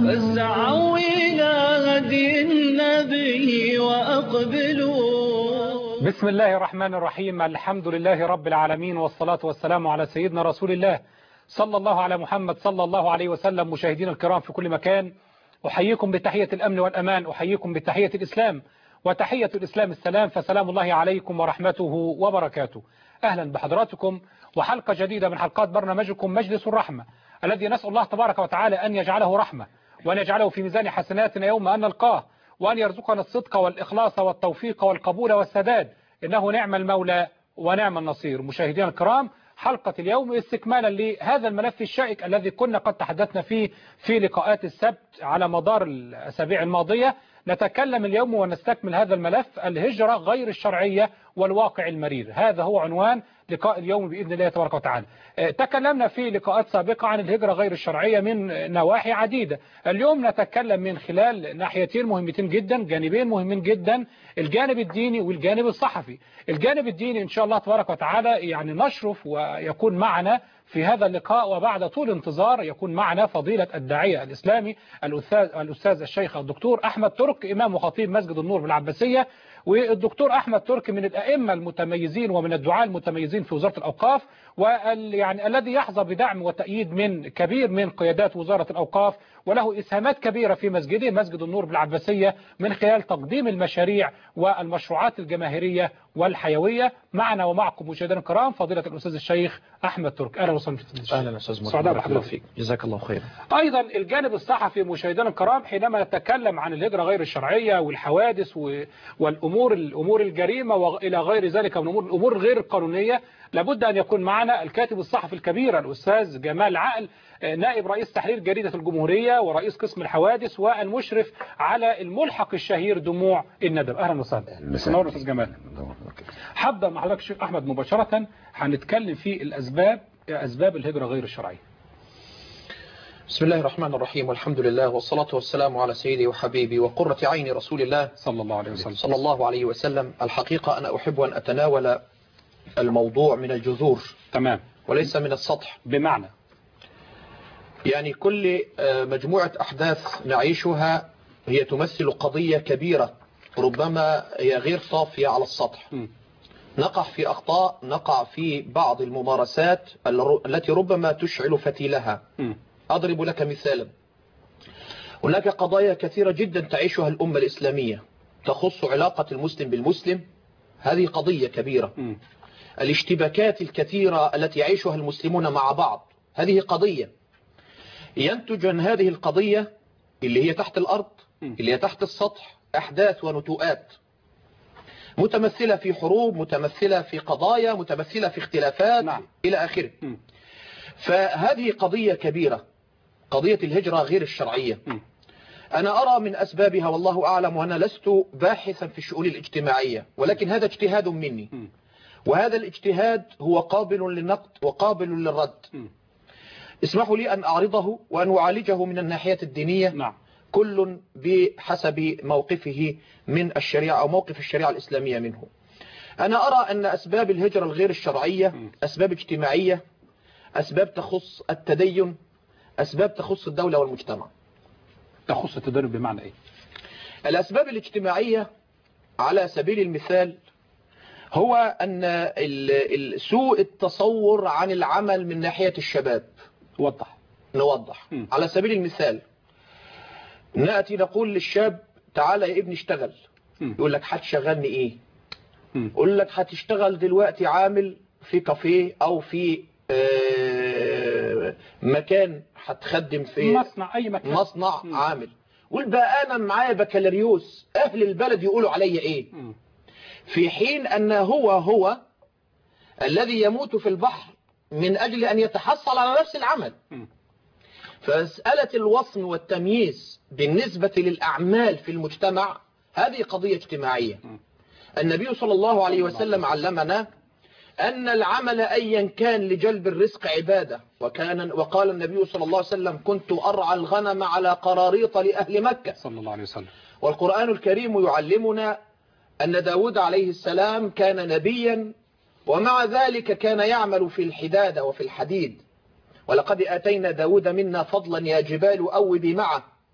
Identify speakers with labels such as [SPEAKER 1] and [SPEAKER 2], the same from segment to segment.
[SPEAKER 1] فاسعوا إلى هدي النبي وأقبلوا.
[SPEAKER 2] بسم الله الرحمن الرحيم. الحمد لله رب العالمين، والصلاة والسلام على سيدنا رسول الله صلى الله على محمد صلى الله عليه وسلم. مشاهدينا الكرام في كل مكان، أحييكم بتحية الأمن والأمان، أحييكم بتحية الإسلام، وتحية الإسلام السلام، فسلام الله عليكم ورحمته وبركاته. أهلا بحضراتكم وحلقة جديدة من حلقات برنامجكم مجلس الرحمة، الذي نسأل الله تبارك وتعالى أن يجعله رحمة، وأن يجعله في ميزان حسناتنا يوم أن نلقاه، وأن يرزقنا الصدق والإخلاص والتوفيق والقبول والسداد، إنه نعم المولى ونعم النصير. مشاهدينا الكرام، حلقة اليوم استكمالا لهذا الملف الشائك الذي كنا قد تحدثنا فيه في لقاءات السبت على مدار الأسابيع الماضية. نتكلم اليوم ونستكمل هذا الملف، الهجرة غير الشرعية والواقع المرير. هذا هو عنوان لقاء اليوم بإذن الله تبارك وتعالى. تكلمنا في لقاءات سابقة عن الهجرة غير الشرعية من نواحي عديدة. اليوم نتكلم من خلال ناحيتين مهمتين جدا، جانبين مهمين جدا، الجانب الديني والجانب الصحفي. الجانب الديني إن شاء الله تبارك وتعالى يعني نشرف ويكون معنا في هذا اللقاء، وبعد طول انتظار يكون معنا فضيلة الداعية الإسلامي الأستاذ الشيخ الدكتور أحمد ترك، إمام وخطيب مسجد النور بالعباسية. والدكتور أحمد ترك من الأئمة المتميزين ومن الدعاة المتميزين في وزارة الأوقاف، يعني الذي يحظى بدعم وتأييد من كبير من قيادات وزارة الأوقاف، وله إسهامات كبيرة في مسجده مسجد النور بالعباسية من خلال تقديم المشاريع والمشروعات الجماهيرية والحيوية. معنا ومعكم مشاهدينا الكرام فضيلة الأستاذ الشيخ أحمد ترك. أهلا وسهلا.
[SPEAKER 3] أهلا أستاذ محمد، جزاك الله خير.
[SPEAKER 2] أيضا الجانب الصحفي مشاهدينا الكرام، حينما نتكلم عن الهجرة غير الشرعية والحوادث والأمور الجريمة وإلى غير ذلك من الأمور غير القانونية، لابد أن يكون معنا الكاتب الصحفي الكبير الأستاذ جمال عقل، نائب رئيس تحرير جريدة الجمهورية ورئيس قسم الحوادث والمشرف على الملحق الشهير دموع الندم. أهلا وسهلا. نور أستاذ جمال. هبدأ مع حضرتك الشيخ أحمد مباشرة، هنتكلم في أسباب الهجرة غير الشرعية.
[SPEAKER 3] بسم الله الرحمن الرحيم، والحمد لله والصلاة والسلام على سيدي وحبيبي وقرة عين رسول الله صلى الله عليه وسلم. الحقيقة أنا أحب أن أتناول الموضوع من الجذور، تمام، وليس من السطح.
[SPEAKER 2] بمعنى
[SPEAKER 3] يعني كل مجموعة أحداث نعيشها هي تمثل قضية كبيرة، ربما هي غير صافية على السطح. نقع في أخطاء، نقع في بعض الممارسات التي ربما تشعل فتيلها. أضرب لك مثالا، هناك قضايا كثيرة جدا تعيشها الأمة الإسلامية تخص علاقة المسلم بالمسلم، هذه قضية كبيرة. الاشتباكات الكثيرة التي يعيشها المسلمون مع بعض، هذه قضية. ينتج عن هذه القضية اللي هي تحت الأرض، اللي هي تحت السطح، أحداث ونتوءات متمثلة في حروب، متمثلة في قضايا، متمثلة في اختلافات، نعم، إلى آخره. فهذه قضية كبيرة، قضية الهجرة غير الشرعية. أنا أرى من أسبابها والله أعلم، وأنا لست باحثا في الشؤون الاجتماعية، ولكن هذا اجتهاد مني، وهذا الاجتهاد هو قابل للنقد وقابل للرد. اسمحوا لي أن أعرضه وأن أعالجه من الناحية الدينية، نعم، كل بحسب موقفه من الشريعة أو موقف الشريعة الإسلامية منه. أنا أرى أن أسباب الهجرة الغير الشرعية أسباب اجتماعية، أسباب تخص التدين، أسباب تخص الدولة والمجتمع.
[SPEAKER 2] تخص التدين بمعنى إيه؟
[SPEAKER 3] الأسباب الاجتماعية على سبيل المثال هو أن سوء التصور عن العمل من ناحية الشباب. نوضح. على سبيل المثال، نأتي نقول للشاب تعالى يا ابني اشتغل، يقول لك هتشغلني ايه؟ يقول لك هتشتغل دلوقتي عامل في كافيه او في مكان، هتخدم في
[SPEAKER 2] مصنع، اي مكان،
[SPEAKER 3] مصنع عامل. قول بقى انا معايا بكالوريوس، اهل البلد يقولوا عليا ايه؟ في حين ان هو الذي يموت في البحر من اجل ان يتحصل على نفس العمل. فمسألة الوصم والتمييز بالنسبة للأعمال في المجتمع هذه قضية اجتماعية. النبي صلى الله عليه وسلم علمنا أن العمل أيا كان لجلب الرزق عبادة، وقال النبي صلى الله عليه وسلم كنت أرعى الغنم على قراريط لأهل مكة صلى الله عليه وسلم. والقرآن الكريم يعلمنا أن داود عليه السلام كان نبيا، ومع ذلك كان يعمل في الحدادة وفي الحديد. ولقد آتينا داود منا فضلا يا جبال أوبي معه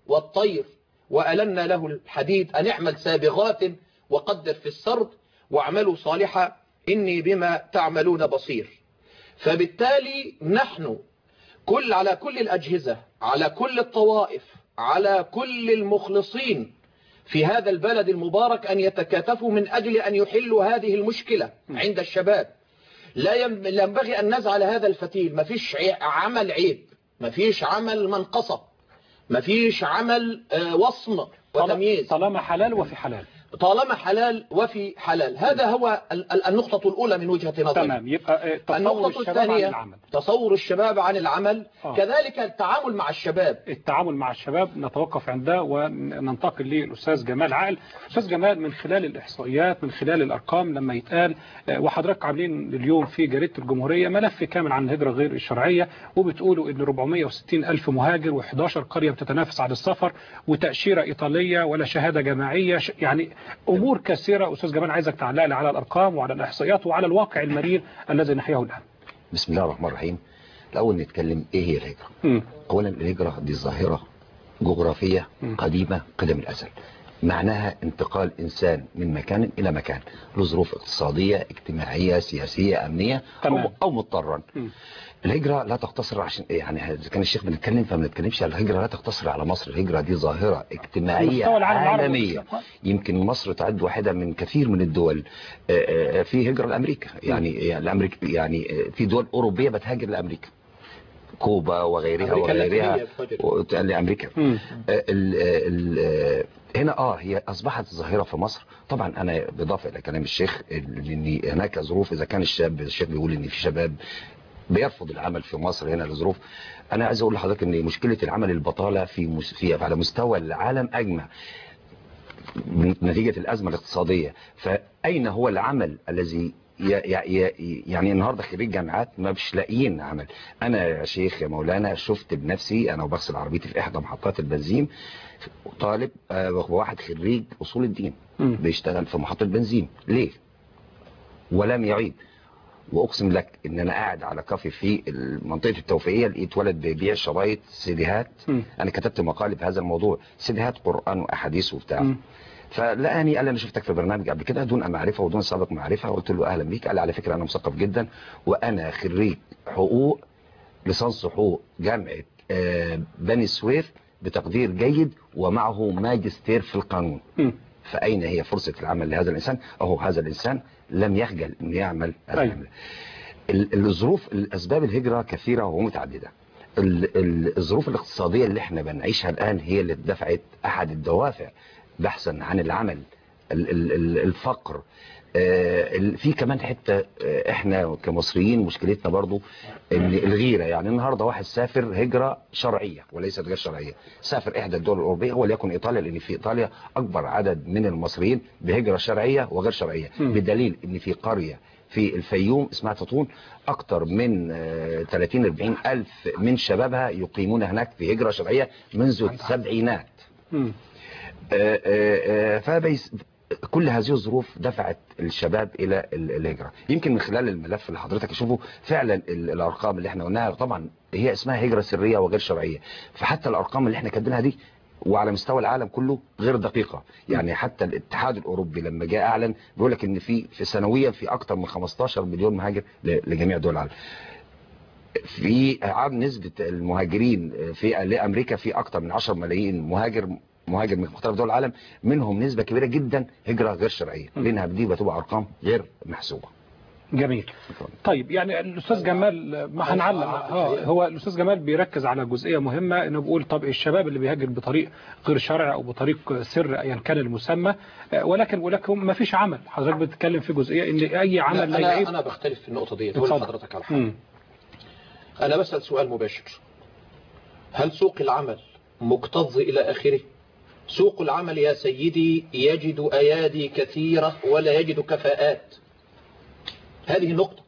[SPEAKER 3] والطير وألنا له الحديد أن اعمل سابغات وقدر في السرد واعملوا صالحا إني بما تعملون بصير. فبالتالي نحن على كل الأجهزة، على كل الطوائف، على كل المخلصين في هذا البلد المبارك أن يتكاتفوا من أجل أن يحلوا هذه المشكلة عند الشباب. لا ينبغي أن نزعل هذا الفتيل. ما فيش عمل عيب، ما فيش عمل منقصة، ما فيش عمل وصم وتمييز،
[SPEAKER 2] طالما حلال وفي حلال.
[SPEAKER 3] طالما حلال وفي حلال. هذا هو النقطة الأولى من وجهة نظري.
[SPEAKER 2] تمام. يبقى
[SPEAKER 3] النقطة الثانية تصور الشباب عن العمل. كذلك التعامل مع الشباب.
[SPEAKER 2] التعامل مع الشباب نتوقف عنده وننتقل للأستاذ جمال عقل. أستاذ جمال، من خلال الإحصائيات، من خلال الأرقام، لما يتقال وحضرتك عاملين اليوم في جريدة الجمهورية ملف كامل عن الهجرة غير الشرعية، وبتقولوا إن 460 ألف مهاجر و11 قرية بتتنافس على السفر وتأشيرة إيطالية ولا شهادة جماعية، يعني أمور كثيرة. أستاذ جمال عايزك تعلق لي على الأرقام وعلى الإحصائيات وعلى الواقع المرير الذي نحياه الآن.
[SPEAKER 4] بسم الله الرحمن الرحيم. الأول نتكلم إيه هي الهجرة. أولا الهجرة دي ظاهرة جغرافية قديمة قدم الأزل، معناها انتقال إنسان من مكان إلى مكان لظروف اقتصادية اجتماعية سياسية أمنية أو مضطرا. الهجرة لا تقتصر، عشان يعني إذا كان الشيخ بنتكلم فما نتكلمش على الهجرة، لا تقتصر على مصر. الهجرة دي ظاهرة اجتماعية عالمية. يمكن مصر تعد واحدة من كثير من الدول في هجرة لأمريكا. يعني في دول أوروبية بتهاجر لأمريكا، كوبا وغيرها لأمريكا. هنا هي أصبحت ظاهرة في مصر. طبعا أنا بإضافة إلى كلام الشيخ إن هناك ظروف، إذا كان الشيخ بيقول إن في شباب بيرفض العمل في مصر هنا لظروف. أنا عايز أقول لحضرتك إن مشكلة العمل البطالة على مستوى العالم أجمع نتيجة الأزمة الاقتصادية. فأين هو العمل الذي يعني النهاردة خريج جامعات ما مش لاقيين عمل. أنا يا شيخ يا مولانا شفت بنفسي، أنا وبغسل عربيتي في إحدى محطات البنزين، طالب واحد خريج أصول الدين بيشتغل في محطة بنزين. ليه؟ ولم يعيد. واقسم لك ان انا قاعد على كافي في منطقه التوفيقيه، لقيت ولد بيبيع شرايط سيديهات. انا كتبت مقال بهذا الموضوع، سيديهات قران واحاديث وبتاع. فلقاني قال انا شفتك في برنامج قبل كده دون معرفه ودون سابق معرفه. قلت له اهلا بيك. قال على فكره انا مثقف جدا وانا خريج حقوق، ليسانس حقوق جامعه بني سويف بتقدير جيد ومعه ماجستير في القانون. فأين هي فرصة العمل لهذا الإنسان؟ هذا الإنسان لم يخجل أن يعمل العمل. الظروف، الأسباب الهجرة كثيرة ومتعددة. الظروف الاقتصادية اللي احنا بنعيشها الآن هي اللي دفعت أحد الدوافع بحثا عن العمل، الفقر. في كمان حتة احنا كمصريين مشكلتنا برضو الغيرة. يعني النهاردة واحد سافر هجرة شرعية وليست غير شرعية، سافر احدى الدول الأوروبية وليكن إيطاليا، لأن في إيطاليا أكبر عدد من المصريين بهجرة شرعية وغير شرعية، بدليل أن في قرية في الفيوم اسمها تطون أكتر من 30-40 ألف من شبابها يقيمون هناك في هجرة شرعية منذ السبعينات. كل هذه الظروف دفعت الشباب إلى الهجرة. يمكن من خلال الملف اللي حضرتك تشوفه فعلا الأرقام اللي احنا قلناها طبعا هي اسمها هجرة سرية وغير شرعية، فحتى الأرقام اللي احنا كاتبينها دي وعلى مستوى العالم كله غير دقيقة. يعني حتى الاتحاد الأوروبي لما جاء أعلن بيقول لك إن في سنويا في أكتر من 15 مليون مهاجر لجميع دول العالم. في عام نسبة المهاجرين لأمريكا في أكتر من 10 ملايين مهاجر من مختلف دول العالم، منهم نسبة كبيرة جدا هجرة غير شرعية، لأنها دي بتبقى أرقام غير محسوبة.
[SPEAKER 2] جميل. طيب يعني الأستاذ جمال ما هنعلق هو الأستاذ جمال بيركز على جزئية مهمة، إنه بيقول طب الشباب اللي بيهاجر بطريق غير شرعي أو بطريق سر أيا كان المسمى، ولكن ما فيش عمل. حضرتك بتتكلم في جزئية إن أي عمل لا يعيب.
[SPEAKER 3] أنا بختلف في النقطة دي. تقول حضرتك على حاجة. أنا بسأل سؤال مباشر: هل سوق العمل مكتظ إلى آخره؟ سوق العمل يا سيدي يجد أيادي كثيرة ولا يجد كفاءات. هذه نقطة.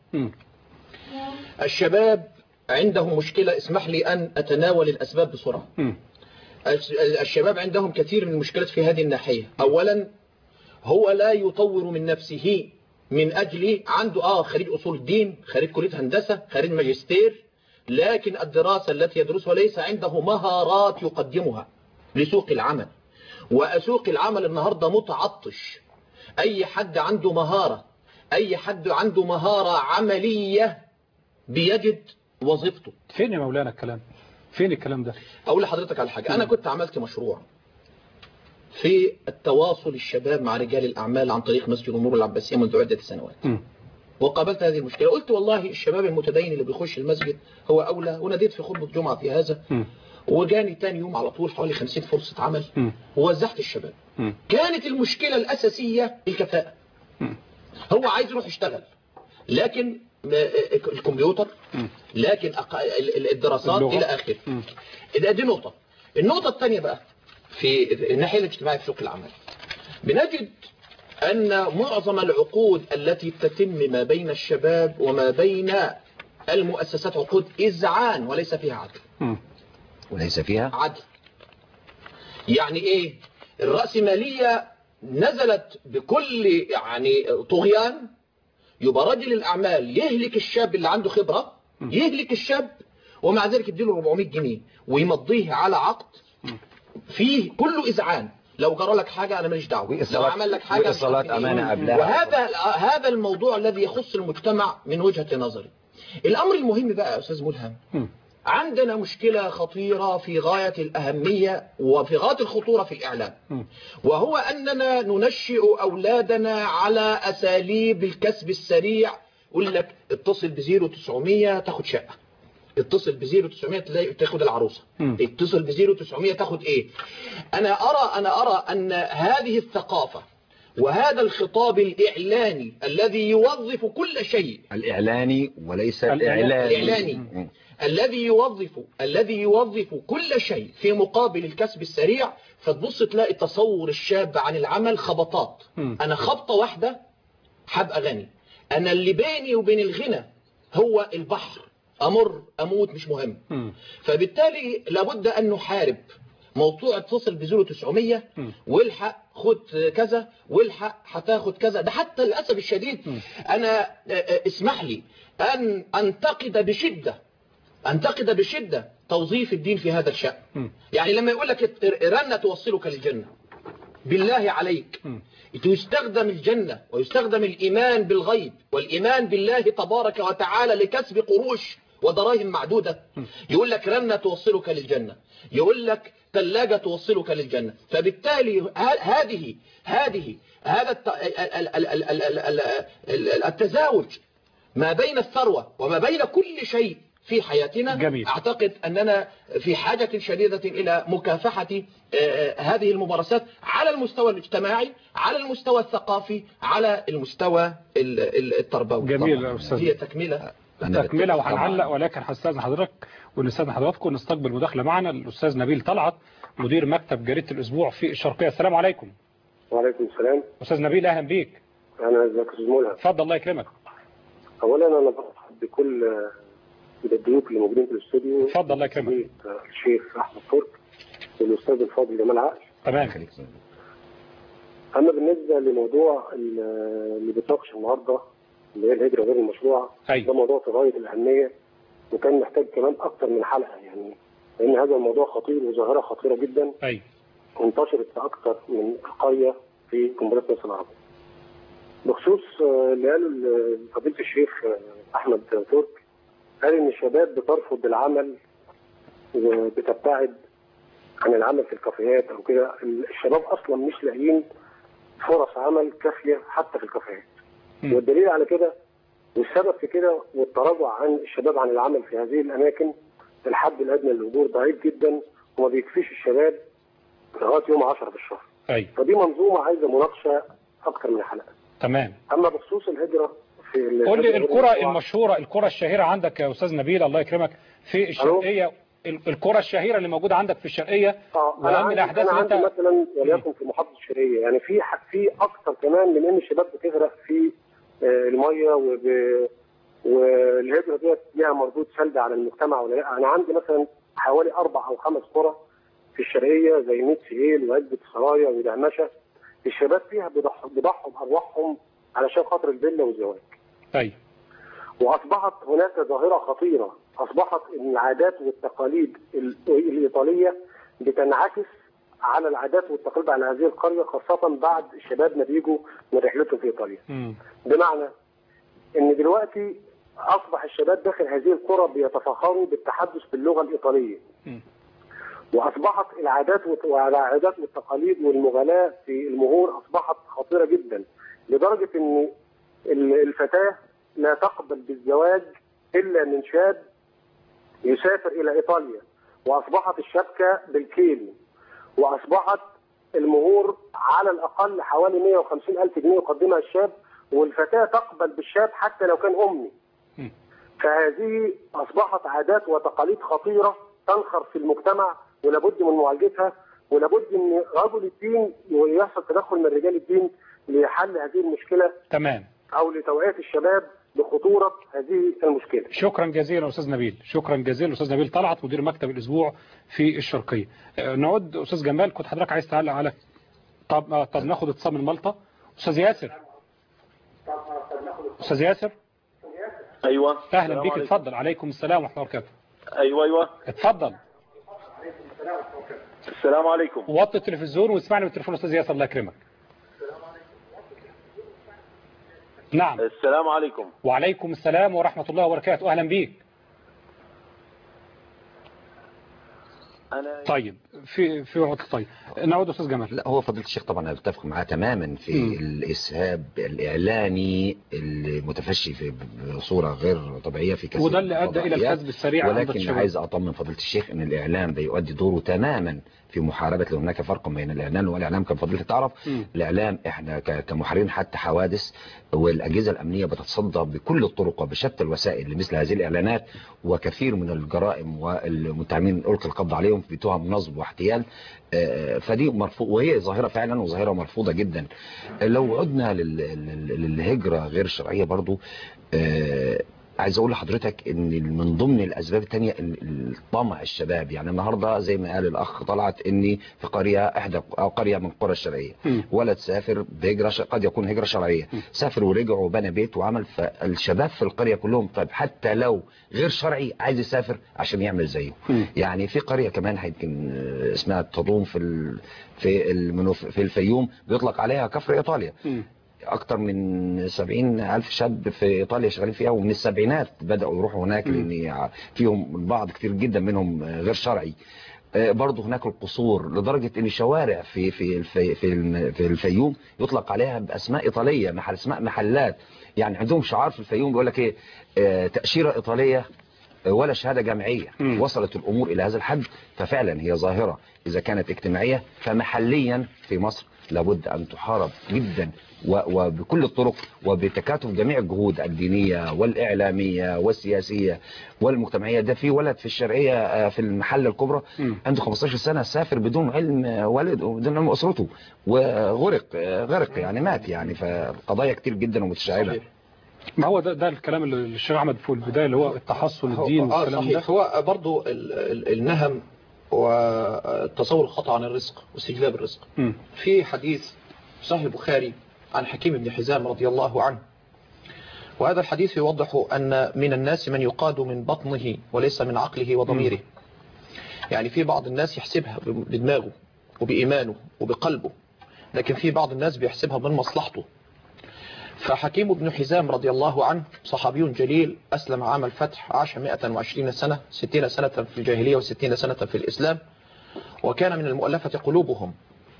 [SPEAKER 3] الشباب عنده مشكلة، اسمح لي أن أتناول الأسباب بسرعة. الشباب عندهم كثير من المشكلات في هذه الناحية. أولا هو لا يطور من نفسه من أجل عنده خريج أصول الدين، خريج كلية هندسة، خريج ماجستير، لكن الدراسة التي يدرسها ليس عنده مهارات يقدمها. لسوق العمل، وسوق العمل النهاردة متعطش. أي حد عنده مهارة، أي حد عنده مهارة عملية بيجد وظيفته.
[SPEAKER 2] فين يا مولانا الكلام؟ فين الكلام ده؟
[SPEAKER 3] أقول لحضرتك على حاجة. أنا كنت عملت مشروع في التواصل الشباب مع رجال الأعمال عن طريق مسجد النور العباسية منذ عدة سنوات، وقابلت هذه المشكلة. قلت والله الشباب المتدين اللي بيخش المسجد هو أولى، وناديت في خطبة جمعة في هذا، وجاني تاني يوم على طول حوالي 50 فرصة عمل ووزعت الشباب. كانت المشكلة الأساسية الكفاءة. هو عايز يروح يشتغل، لكن الكمبيوتر، لكن الدراسات إلى آخره. دي نقطة. النقطة الثانية بقى في الناحية الاجتماعية في سوق العمل، بنجد أن معظم العقود التي تتم ما بين الشباب وما بين المؤسسات عقود إذعان وليس فيها عدل.
[SPEAKER 4] وليس فيها
[SPEAKER 3] عدل. يعني إيه؟ الرأسمالية نزلت بكل يعني طغيان. يبقى رجل الأعمال يهلك الشاب اللي عنده خبرة، يهلك الشاب، ومع ذلك يديله 400 جنيه ويمضيه على عقد فيه كله إذعان. لو جرى لك حاجة أنا ماليش دعوة، لو عمل لك حاجة
[SPEAKER 4] وإصالات أمانة قبلها.
[SPEAKER 3] وهذا الموضوع الذي يخص المجتمع من وجهة نظري. الأمر المهم بقى يا أستاذ ملهم، عندنا مشكلة خطيرة في غاية الأهمية وفي غاية الخطورة في الإعلام، وهو أننا ننشئ أولادنا على أساليب الكسب السريع. يقول لك اتصل ب0900 تاخد شقة، اتصل ب0900 تاخد العروسة، اتصل ب0900 تاخد ايه. انا ارى ان هذه الثقافة وهذا الخطاب الإعلاني الذي يوظف كل شيء،
[SPEAKER 4] الإعلاني وليس الإعلاني
[SPEAKER 3] الذي يوظف كل شيء في مقابل الكسب السريع. فتبص تلاقي تصور الشاب عن العمل خبطات. أنا خبطة واحدة هبقى غني، أنا اللي بيني وبين الغنى هو البحر، أمر أموت مش مهم. فبالتالي لابد أن نحارب موضوع اتصل ب0900 والحق خد كذا والحق هتاخد كذا. ده حتى للأسف الشديد أنا اسمح لي أن أنتقد بشدة توظيف الدين في هذا الشأن. يعني لما يقول لك رنة توصلك للجنة، بالله عليك يستخدم الجنة ويستخدم الإيمان بالغيب والإيمان بالله تبارك وتعالى لكسب قروش ودراهم معدودة. يقول لك رنة توصلك للجنة، يقول لك ثلاجة توصلك للجنة. فبالتالي هذا التزاوج ما بين الثروة وما بين كل شيء في حياتنا
[SPEAKER 2] جميل.
[SPEAKER 3] أعتقد أننا في حاجة شديدة إلى مكافحة هذه الممارسات على المستوى الاجتماعي، على المستوى الثقافي، على المستوى التربوي.
[SPEAKER 2] جميل يا أستاذ.
[SPEAKER 3] هي
[SPEAKER 2] تكملة وهنعلق، ولكن هستاذن حضرتك ونستاذن حضراتكم نستقبل مداخلة معنا الأستاذ نبيل طلعت مدير مكتب جريدة الأسبوع في الشرقية. السلام عليكم.
[SPEAKER 5] وعليكم السلام.
[SPEAKER 2] أستاذ نبيل أهلا بيك.
[SPEAKER 5] أنا ازيك يا أستاذ ملهم.
[SPEAKER 2] اتفضل الله يكرمك.
[SPEAKER 5] أولا أنا برحب بكل الضيوف اللي موجودين في الاستوديو.
[SPEAKER 2] اتفضل الله يكرمك.
[SPEAKER 5] الشيخ أحمد ترك والأستاذ الفاضل جمال عقل.
[SPEAKER 2] تمام.
[SPEAKER 5] أما بالنسبة لموضوع اللي بيتناقش النهارده اللي هي الهجرة غير المشروعة، ده موضوع في غاية الأهمية وكان محتاج كمان أكتر من حلقة، يعني لأن هذا الموضوع خطير وظاهرة خطيرة جدا. وانتشرت في أكتر من قرية في جمهورية مصر العربية. بخصوص اللي قاله فضيلة الشيخ أحمد ترك، قال إن الشباب بترفض العمل وبتبتعد عن العمل في الكافيهات أو كده. الشباب أصلا مش لاقيين فرص عمل كافية حتى في الكافيهات. والدليل على كده والسبب في كده والتراجع عن الشباب عن العمل في هذه الأماكن، الحد الأدنى للأجور ضعيف جدا وما بيكفيش الشباب لغاية يوم 10 في الشهر. فدي منظومة عايزة مناقشة أكتر من حلقة.
[SPEAKER 2] تمام.
[SPEAKER 5] أما بخصوص الهجرة في
[SPEAKER 2] قول لي القرى المشهورة، القرى الشهيرة عندك يا أستاذ نبيل الله يكرمك في الشرقية، القرى الشهيرة اللي موجودة عندك في الشرقية وأهم الأحداث
[SPEAKER 5] أنا عندي مثلا وليكن في محافظة الشرقية، يعني في أكتر كمان من إن الشباب بتغرق في المية والهجرة ديت ليها مردود سلبي على المجتمع ولا لا. أنا عندي مثلا حوالي 4 أو 5 قرى في الشرقية زي ميت سهيل وعزبة السرايا ودهمشة، الشباب فيها بيضحوا بأرواحهم علشان خاطر الفيلا والزواج. وأصبحت هناك ظاهرة خطيرة، أصبحت إن العادات والتقاليد الإيطالية بتنعكس على العادات والتقاليد على هذه القريه، خاصه بعد الشباب ما بيجوا من رحلتهم في ايطاليا. بمعنى ان دلوقتي اصبح الشباب داخل هذه القرى بيتفاخروا بالتحدث باللغه الايطاليه. واصبحت العادات والتقاليد والمغالاه في المهور اصبحت خطيره جدا، لدرجه ان الفتاه لا تقبل بالزواج الا من شاب يسافر الى ايطاليا، واصبحت الشبكه بالكيلو، واصبحت المهور على الاقل حوالي 150,000 جنيه يقدمها الشاب، والفتاه تقبل بالشاب حتى لو كان امي. فهذه اصبحت عادات وتقاليد خطيره تنخر في المجتمع، ولابد من معالجتها، ولابد ان رجل الدين يحصل تدخل من رجال الدين لحل هذه المشكله.
[SPEAKER 2] تمام.
[SPEAKER 5] او لتوعيه الشباب بخطوره هذه المشكله.
[SPEAKER 2] شكرا جزيلا استاذ نبيل، شكرا جزيلا استاذ نبيل طلعت مدير مكتب الاسبوع في الشرقيه. نعود استاذ جمال، كنت حضرتك عايز تعلق على طب ناخد اتصال من مالطا. استاذ ياسر. استاذ ياسر.
[SPEAKER 6] ايوه
[SPEAKER 2] اهلا بيك، اتفضل. عليكم السلام ورحمه الله وبركاته.
[SPEAKER 6] ايوه
[SPEAKER 2] اتفضل.
[SPEAKER 6] السلام عليكم.
[SPEAKER 2] وطي التلفزيون واسمعني بالتليفون استاذ ياسر الله يكرمك. نعم.
[SPEAKER 6] السلام عليكم.
[SPEAKER 2] وعليكم السلام ورحمة الله وبركاته. أهلا بيك. طيب في وقت. طيب نعود استاذ جمال.
[SPEAKER 4] لا هو فضيله الشيخ طبعا انا بتفق معاه تماما في الاسهاب الاعلاني المتفشي بصوره غير طبيعيه في كثير،
[SPEAKER 2] وده اللي ادى الى الكسب السريع.
[SPEAKER 4] ولكن عايز اطمن فضيله الشيخ ان الاعلام ده يؤدي دوره تماما في محاربه، لو هناك فرق بين الاعلان والاعلام كما فضيلتك تعرف. الاعلام احنا كمحررين حتى حوادث، والاجهزه الامنيه بتتصدى بكل الطرق وبشتى الوسائل لمثل هذه الاعلانات، وكثير من الجرائم والمتهمين القي القبض عليهم في تهم نصب واحتيال. فدي مرفوض، وهي ظاهره فعلا وظاهره مرفوضه جدا. لو عدنا للهجره غير الشرعيه برضو، عايز اقول لحضرتك ان من ضمن الاسباب الثانيه طمع الشباب. يعني النهارده زي ما قال الاخ طلعت اني في قريه احدى او قريه من القرى الشرقيه ولد سافر بهجره، قد يكون هجره شرعيه، سافر ورجع وبنى بيت وعمل. فالشباب في القريه كلهم طيب حتى لو غير شرعي عايز يسافر عشان يعمل زيه. يعني في قريه كمان يمكن اسمها التضوم في الفيوم بيطلق عليها كفر ايطاليا. أكتر من 70,000 شاب في إيطاليا شغالين فيها، ومن السبعينات بدأوا يروحوا هناك لأن فيهم البعض كتير جدا منهم غير شرعي. برضه هناك القصور، لدرجة أن شوارع في الفيوم يطلق عليها بأسماء إيطالية، اسماء محلات. يعني عندهم شعار في الفيوم بيقول لك إيه، تأشيرة إيطالية ولا شهادة جامعية. وصلت الأمور إلى هذا الحد. ففعلا هي ظاهرة إذا كانت اجتماعية فمحليا في مصر لابد أن تحارب جدا وبكل الطرق، وبتكاتف جميع الجهود الدينية والإعلامية والسياسية والمجتمعية. ده في ولد في الشرقية في المحلة الكبرى عنده 15 سنة، سافر بدون علم والد وبدون علم أسرته وغرق يعني مات. يعني فقضايا كتير جدا ومتشعبة.
[SPEAKER 2] ما هو ده الكلام اللي الشيخ احمد في البدايه اللي هو التحصن الدين والكلام ده.
[SPEAKER 3] هو برضو النهم والتصور الخطأ عن الرزق واستجلاب الرزق. في حديث صحيح البخاري عن حكيم بن حزام رضي الله عنه، وهذا الحديث يوضح أن من الناس من يقاد من بطنه وليس من عقله وضميره. يعني في بعض الناس يحسبها بدماغه وبإيمانه وبقلبه، لكن في بعض الناس بيحسبها من مصلحته. فحكيم بن حزام رضي الله عنه صحابي جليل، أسلم عام الفتح، عاش 120 سنة، 60 سنة في الجاهلية و60 سنة في الإسلام، وكان من المؤلفة قلوبهم.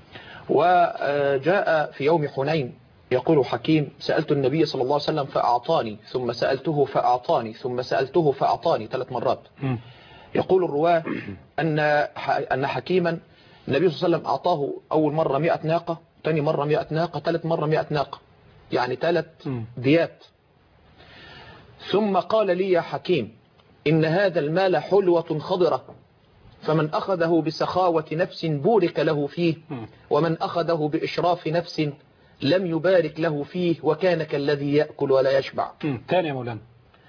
[SPEAKER 3] وجاء في يوم حنين يقول حكيم: سألت النبي صلى الله عليه وسلم فأعطاني، ثم سألته فأعطاني، ثم سألته فأعطاني 3 مرات. يقول الرواة أن حكيما النبي صلى الله عليه وسلم أعطاه أول مرة 100 ناقة، ثاني مرة 100 ناقة، ثالث مرة 100 ناقة، يعني 3 ديات. ثم قال لي: يا حكيم، إن هذا المال حلوة خضرة، فمن أخذه بسخاوة نفس بورك له فيه، ومن أخذه بإشراف نفس لم يبارك له فيه، وكان كالذي يأكل ولا يشبع.
[SPEAKER 2] تاني يا مولانا.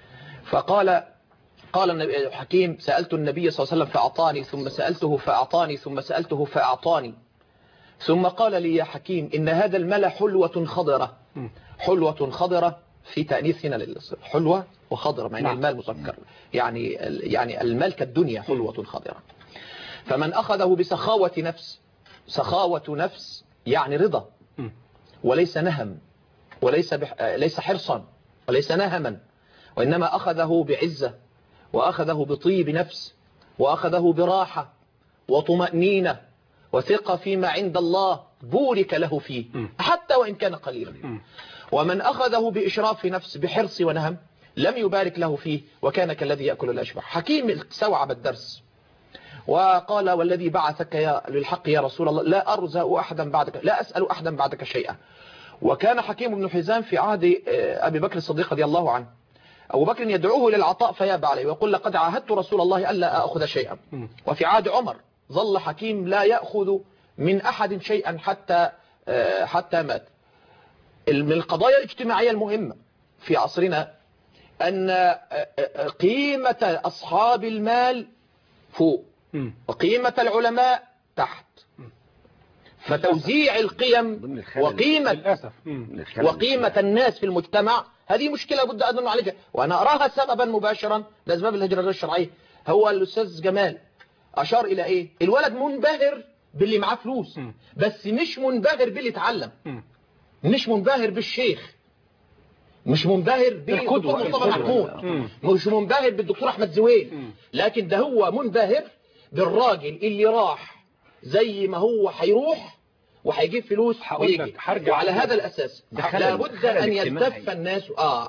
[SPEAKER 3] قال النبي حكيم: سألت النبي صلى الله عليه وسلم فأعطاني، ثم سألته فأعطاني، ثم سألته فأعطاني. ثم قال لي: يا حكيم، إن هذا المال حلوة خضرة. حلوة خضرة في تأنيث هنا للصفر، حلوة وخضرة، مع ان المال مسكر، يعني المال كالدنيا حلوة خضرة. فمن أخذه بسخاوة نفس سخاوة نفس يعني رضا، وليس نهم، ليس حرصا، وليس نهما، وإنما أخذه بعزة، وأخذه بطيب نفس، وأخذه براحة وطمأنينة وثقة فيما عند الله بورك له فيه حتى وإن كان قليلا. ومن أخذه بإشراف نفس بحرص ونهم لم يبارك له فيه وكان كالذي يأكل الأشبع. حكيم استوعب الدرس وقال والذي بعثك للحق يا رسول الله لا أرزق أحدا بعدك، لا أسأل أحدا بعدك شيئا. وكان حكيم بن حزام في عهد أبي بكر الصديق رضي الله عنه، أبو بكر يدعوه للعطاء فيابى عليه ويقول لقد عاهدت رسول الله ألا أخذ شيئا. وفي عهد عمر ظل حكيم لا يأخذ من أحد شيئا حتى مات. من القضايا الاجتماعية المهمة في عصرنا أن قيمة أصحاب المال فوق وقيمة العلماء تحت، فتوزيع القيم وقيمة الناس في المجتمع هذه مشكلة بد أن نعالجها، وأنا أراها سببا مباشرا لأسباب الهجرة غير الشرعية. هو الأستاذ جمال أشار إلى إيه؟ الولد منبهر باللي معاه فلوس، بس مش منبهر باللي اتعلم، مش منبهر بالشيخ، مش منبهر بالدكتور مصطفى محمود، مش منبهر بالدكتور أحمد زويل، لكن ده هو منبهر بالراجل اللي راح زي ما هو هيروح وهيجيب فلوس ويجي. وعلى هذا الأساس لابد أن يلتف الناس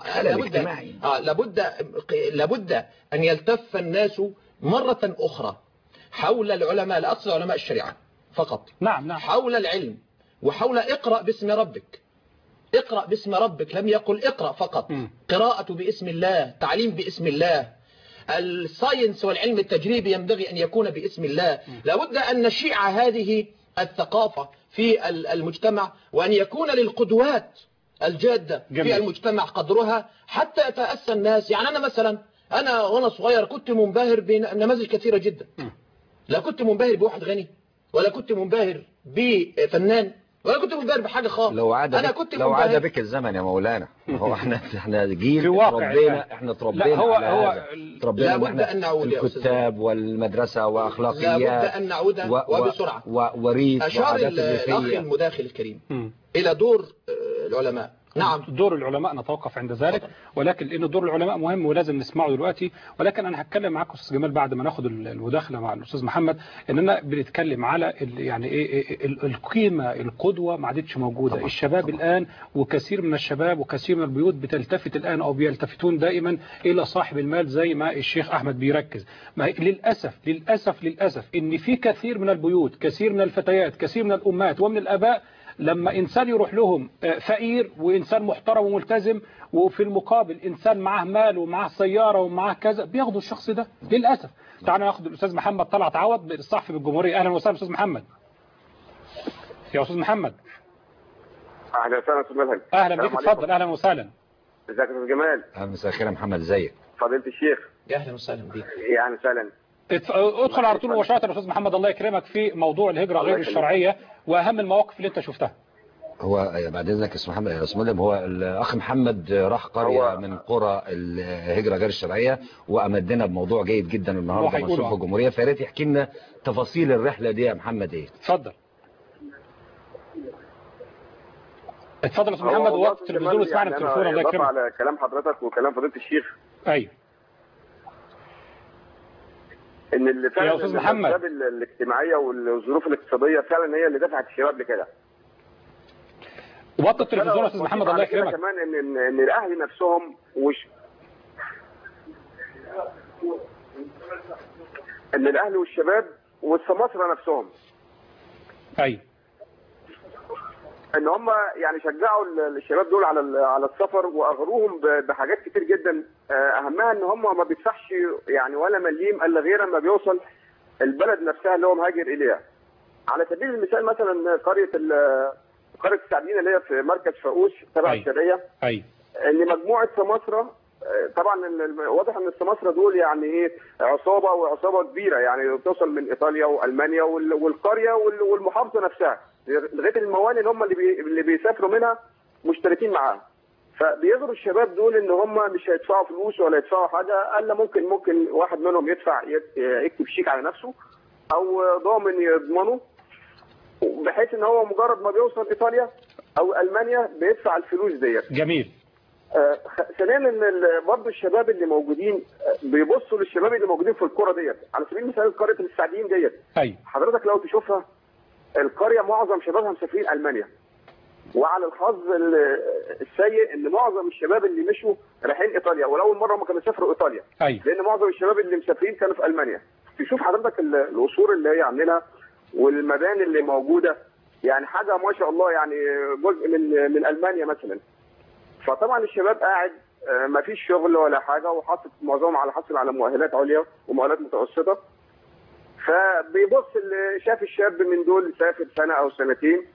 [SPEAKER 3] لابد أن يلتف الناس مرة أخرى حول العلماء، لا أقصد علماء الشريعة فقط،
[SPEAKER 2] نعم.
[SPEAKER 3] حول العلم وحول اقرأ باسم ربك. اقرأ باسم ربك، لم يقل اقرأ فقط. قراءة باسم الله، تعليم باسم الله، الساينس والعلم التجريبي ينبغي أن يكون باسم الله. لابد أن نشيع هذه الثقافة في المجتمع، وأن يكون للقدوات الجادة في المجتمع قدرها حتى يتأسى الناس. يعني أنا مثلا وأنا صغير كنت منبهر بنماذج كثيرة جدا، لا كنت منبهر بواحد غني، ولا كنت منبهر بفنان، ولا كنت منبهر بحاجة خالص.
[SPEAKER 4] لو عاد بك الزمن يا مولانا، هو احنا جيل تربينا
[SPEAKER 3] لابد أن نعود
[SPEAKER 4] الكتاب والمدرسة وأخلاقيات،
[SPEAKER 3] لابد أن نعود وبسرعة.
[SPEAKER 4] وريث
[SPEAKER 3] أشار الأخ المداخل الكريم إلى دور العلماء. نعم،
[SPEAKER 2] دور العلماء نتوقف عند ذلك، ولكن لأن دور العلماء مهم ولازم نسمعه دلوقتي. ولكن أنا هتكلم معاك أستاذ جمال بعد ما ناخد المداخلة مع الأستاذ محمد، إننا بنتكلم على يعني إيه القيمة، القدوة ما عادتش موجودة. طبعا. الشباب الآن وكثير من الشباب وكثير من البيوت بتلتفت الآن أو بيلتفتون دائما إلى صاحب المال زي ما الشيخ أحمد بيركز. للأسف إن في كثير من البيوت، كثير من الفتيات، كثير من الأمهات ومن الآباء لما إنسان يروح لهم فقير وإنسان محترم وملتزم، وفي المقابل إنسان معاه مال ومعاه سيارة ومعاه كذا، بياخدوا الشخص ده للأسف. تعالوا ناخد الأستاذ محمد طلعت عوض الصحفي بالجمهورية. أهلا وسهلا أستاذ محمد. يا أستاذ محمد.
[SPEAKER 7] أهلا وسهلا أستاذ ملهم.
[SPEAKER 2] أهلا بك، اتفضل. أهلا وسهلا.
[SPEAKER 7] ازيك يا أستاذ جمال؟
[SPEAKER 4] أهلا مساء الخير يا محمد، ازيك؟
[SPEAKER 7] فضيلة الشيخ.
[SPEAKER 3] أهلا وسهلا بك.
[SPEAKER 7] أهلا وسهلا.
[SPEAKER 2] ادخل على طول مباشرة يا أستاذ محمد، الله يكرمك، في موضوع الهجرة غير الشرعية وأهم المواقف اللي أنت شفتها.
[SPEAKER 4] هو بعد اذنك يا محمد يا استاذ ملهم، هو الاخ محمد راح قريه من قرى الهجره غير الشرعيه وامدنا بموضوع جيد جدا النهارده منشور في الجمهوريه، فيا ريت يحكي لنا تفاصيل الرحله دي يا محمد. ايه؟
[SPEAKER 2] اتفضل يا استاذ محمد، وقت التلفزيون واسمعنا التليفون. الله يكرمك.
[SPEAKER 7] على كلام حضرتك وكلام فضيله الشيخ.
[SPEAKER 2] ايوه
[SPEAKER 7] ان اللي فعلا
[SPEAKER 2] يا استاذ محمد
[SPEAKER 7] الاسباب الاجتماعيه والظروف الاقتصاديه فعلا هي اللي دفعت الشباب لكده.
[SPEAKER 2] وطي التلفزيون يا استاذ محمد، الله يكرمك.
[SPEAKER 7] كمان ان الاهل نفسهم ان الاهل والشباب والسماسرة نفسهم
[SPEAKER 2] ايوه
[SPEAKER 7] ان هم يعني شجعوا الشباب دول على السفر واغروهم بحاجات كتير جدا، اهمها ان هم ما بيدفعش يعني ولا مليم الا غير ما بيوصل البلد نفسها اللي هو مهاجر اليها. على سبيل المثال مثلا قريه السعدين اللي هي في مركز فاقوس تبع الشرقيه، ان مجموعه سماسرة، طبعا واضح ان السماسرة دول يعني ايه عصابه كبيره، يعني بتوصل من ايطاليا والمانيا والقريه والمحافظه نفسها لغايه الموانئ اللي هم اللي بيسافروا منها مشتركين معاها. فبيغروا الشباب دول ان هم مش هيدفعوا فلوس ولا يدفعوا حاجه الا ممكن واحد منهم يكتب شيك على نفسه او ضامن يضمنه، بحيث ان هو مجرد ما بيوصل ايطاليا او المانيا بيدفع الفلوس ديت.
[SPEAKER 2] جميل.
[SPEAKER 7] ثانيا ان برضه الشباب اللي موجودين بيبصوا للشباب اللي موجودين في القرى ديت، على سبيل المثال قريه السعديين ديت.
[SPEAKER 2] ايوه.
[SPEAKER 7] حضرتك لو تشوفها القريه معظم شبابها مسافرين المانيا. وعلى الحظ السيء ان معظم الشباب اللي مشوا رايحين ايطاليا، ولاول مره هم كانوا سافروا ايطاليا.
[SPEAKER 2] أيوة.
[SPEAKER 7] لان معظم الشباب اللي مسافرين كانوا في المانيا. تشوف حضرتك القصور اللي هي عاملينها والمباني اللي موجوده، يعني حاجه ما شاء الله، يعني جزء من المانيا مثلا. فطبعا الشباب قاعد ما فيش شغل ولا حاجه، وحاطط معظمهم على حصل على مؤهلات عليا ومؤهلات متوسطه. فبيبص اللي شاف الشاب من دول سافر سنه او سنتين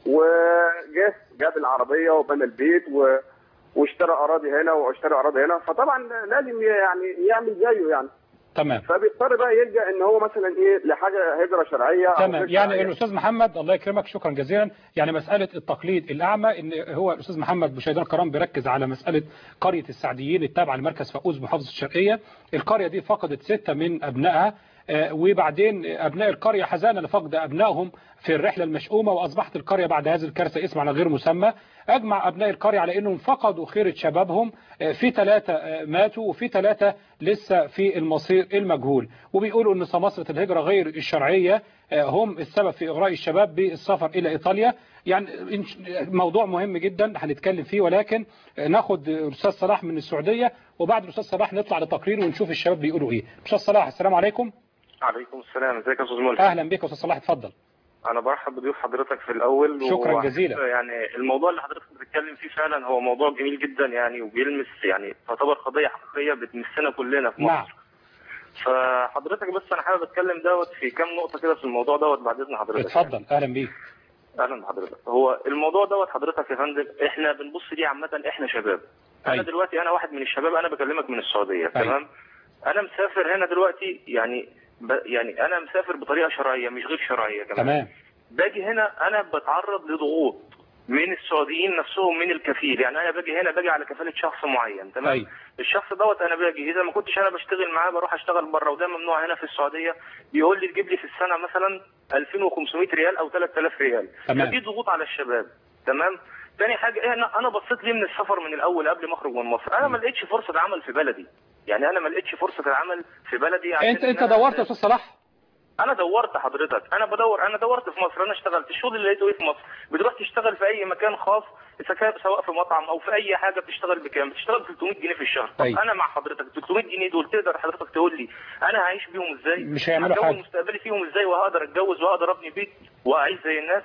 [SPEAKER 7] جاب العربيه وبنى البيت واشترى اراضي هنا واشترى اراضي هنا، فطبعا لازم يعني يعمل زيه يعني.
[SPEAKER 2] تمام.
[SPEAKER 7] فبيضطر بقى يلجا ان هو مثلا لحاجه هجره شرعيه.
[SPEAKER 2] تمام. يعني الاستاذ محمد الله يكرمك، شكرا جزيلا. يعني مساله التقليد الاعمى، ان هو الاستاذ محمد مشاهدينا الكرام بيركز على مساله قريه السعديين التابعه لمركز فاقوس محافظه الشرقيه. القريه دي فقدت 6 من ابنائها، وبعدين ابناء القريه حزانا لفقد ابنائهم في الرحله المشؤومه، واصبحت القريه بعد هذه الكارثه اسم على غير مسمى. اجمع ابناء القريه على انهم فقدوا خيره شبابهم، في 3 ماتوا وفي 3 لسه في المصير المجهول، وبيقولوا ان سماسرة الهجره غير الشرعيه هم السبب في اغراء الشباب بالسفر الى ايطاليا. يعني موضوع مهم جدا هنتكلم فيه، ولكن ناخد الاستاذ صلاح من السعوديه، وبعد الاستاذ صلاح نطلع لتقرير ونشوف الشباب بيقولوا ايه. استاذ صلاح السلام عليكم.
[SPEAKER 8] عليكم السلام، ازيك يا استاذ ملهم؟
[SPEAKER 2] اهلا بك يا استاذ صلاح، اتفضل.
[SPEAKER 8] انا برحب بضيوف حضرتك في الاول.
[SPEAKER 2] شكرا جزيلا.
[SPEAKER 8] يعني الموضوع اللي حضرتك بتتكلم فيه فعلا هو موضوع جميل جدا يعني، وبيلمس يعني تعتبر قضيه حقيقيه بتمسنا كلنا في مصر.
[SPEAKER 2] نعم.
[SPEAKER 8] فحضرتك بس انا حابب اتكلم في كام نقطه كده في الموضوع بعد اذن حضرتك.
[SPEAKER 2] اتفضل. اهلا بيك.
[SPEAKER 8] اهلا بحضرتك. هو الموضوع حضرتك يا فندم احنا بنبص ليه عامه، احنا شباب. انا دلوقتي انا واحد من الشباب، انا بكلمك من السعوديه. تمام. انا مسافر هنا دلوقتي يعني انا مسافر بطريقه شرعيه مش غير شرعيه كمان.
[SPEAKER 2] تمام.
[SPEAKER 8] باجي هنا انا بتعرض لضغوط من السعوديين نفسهم، من الكفيل. يعني انا باجي على كفاله شخص معين. تمام. الشخص انا باجي اذا ما كنتش انا بشتغل معاه بروح اشتغل بره، وده ممنوع هنا في السعوديه. بيقول لي تجيب لي في السنه مثلا 2500 ريال او 3000 ريال. فدي ضغوط على الشباب. تمام. تاني حاجه انا بصيت ليه من السفر من الاول قبل ما اخرج من مصر. انا ما لقيتش فرصه عمل في بلدي. يعني انا ما لقيتش فرصه العمل في بلدي.
[SPEAKER 2] انت دورت يا استاذ صلاح؟
[SPEAKER 8] انا دورت حضرتك، انا دورت في مصر. انا اشتغلت الشغل اللي لقيته في مصر. بتروح تشتغل في اي مكان خاص، سواء في مطعم او في اي حاجه، بتشتغل بكام؟ بتشتغل 300 جنيه في الشهر. طب انا مع حضرتك 300 جنيه دول تقدر حضرتك تقول لي انا هعيش بيهم ازاي؟
[SPEAKER 2] مش هيعملوا حاجه.
[SPEAKER 8] مستقبلي فيهم ازاي؟ وهقدر اتجوز وهقدر ابني بيت واعيش زي الناس؟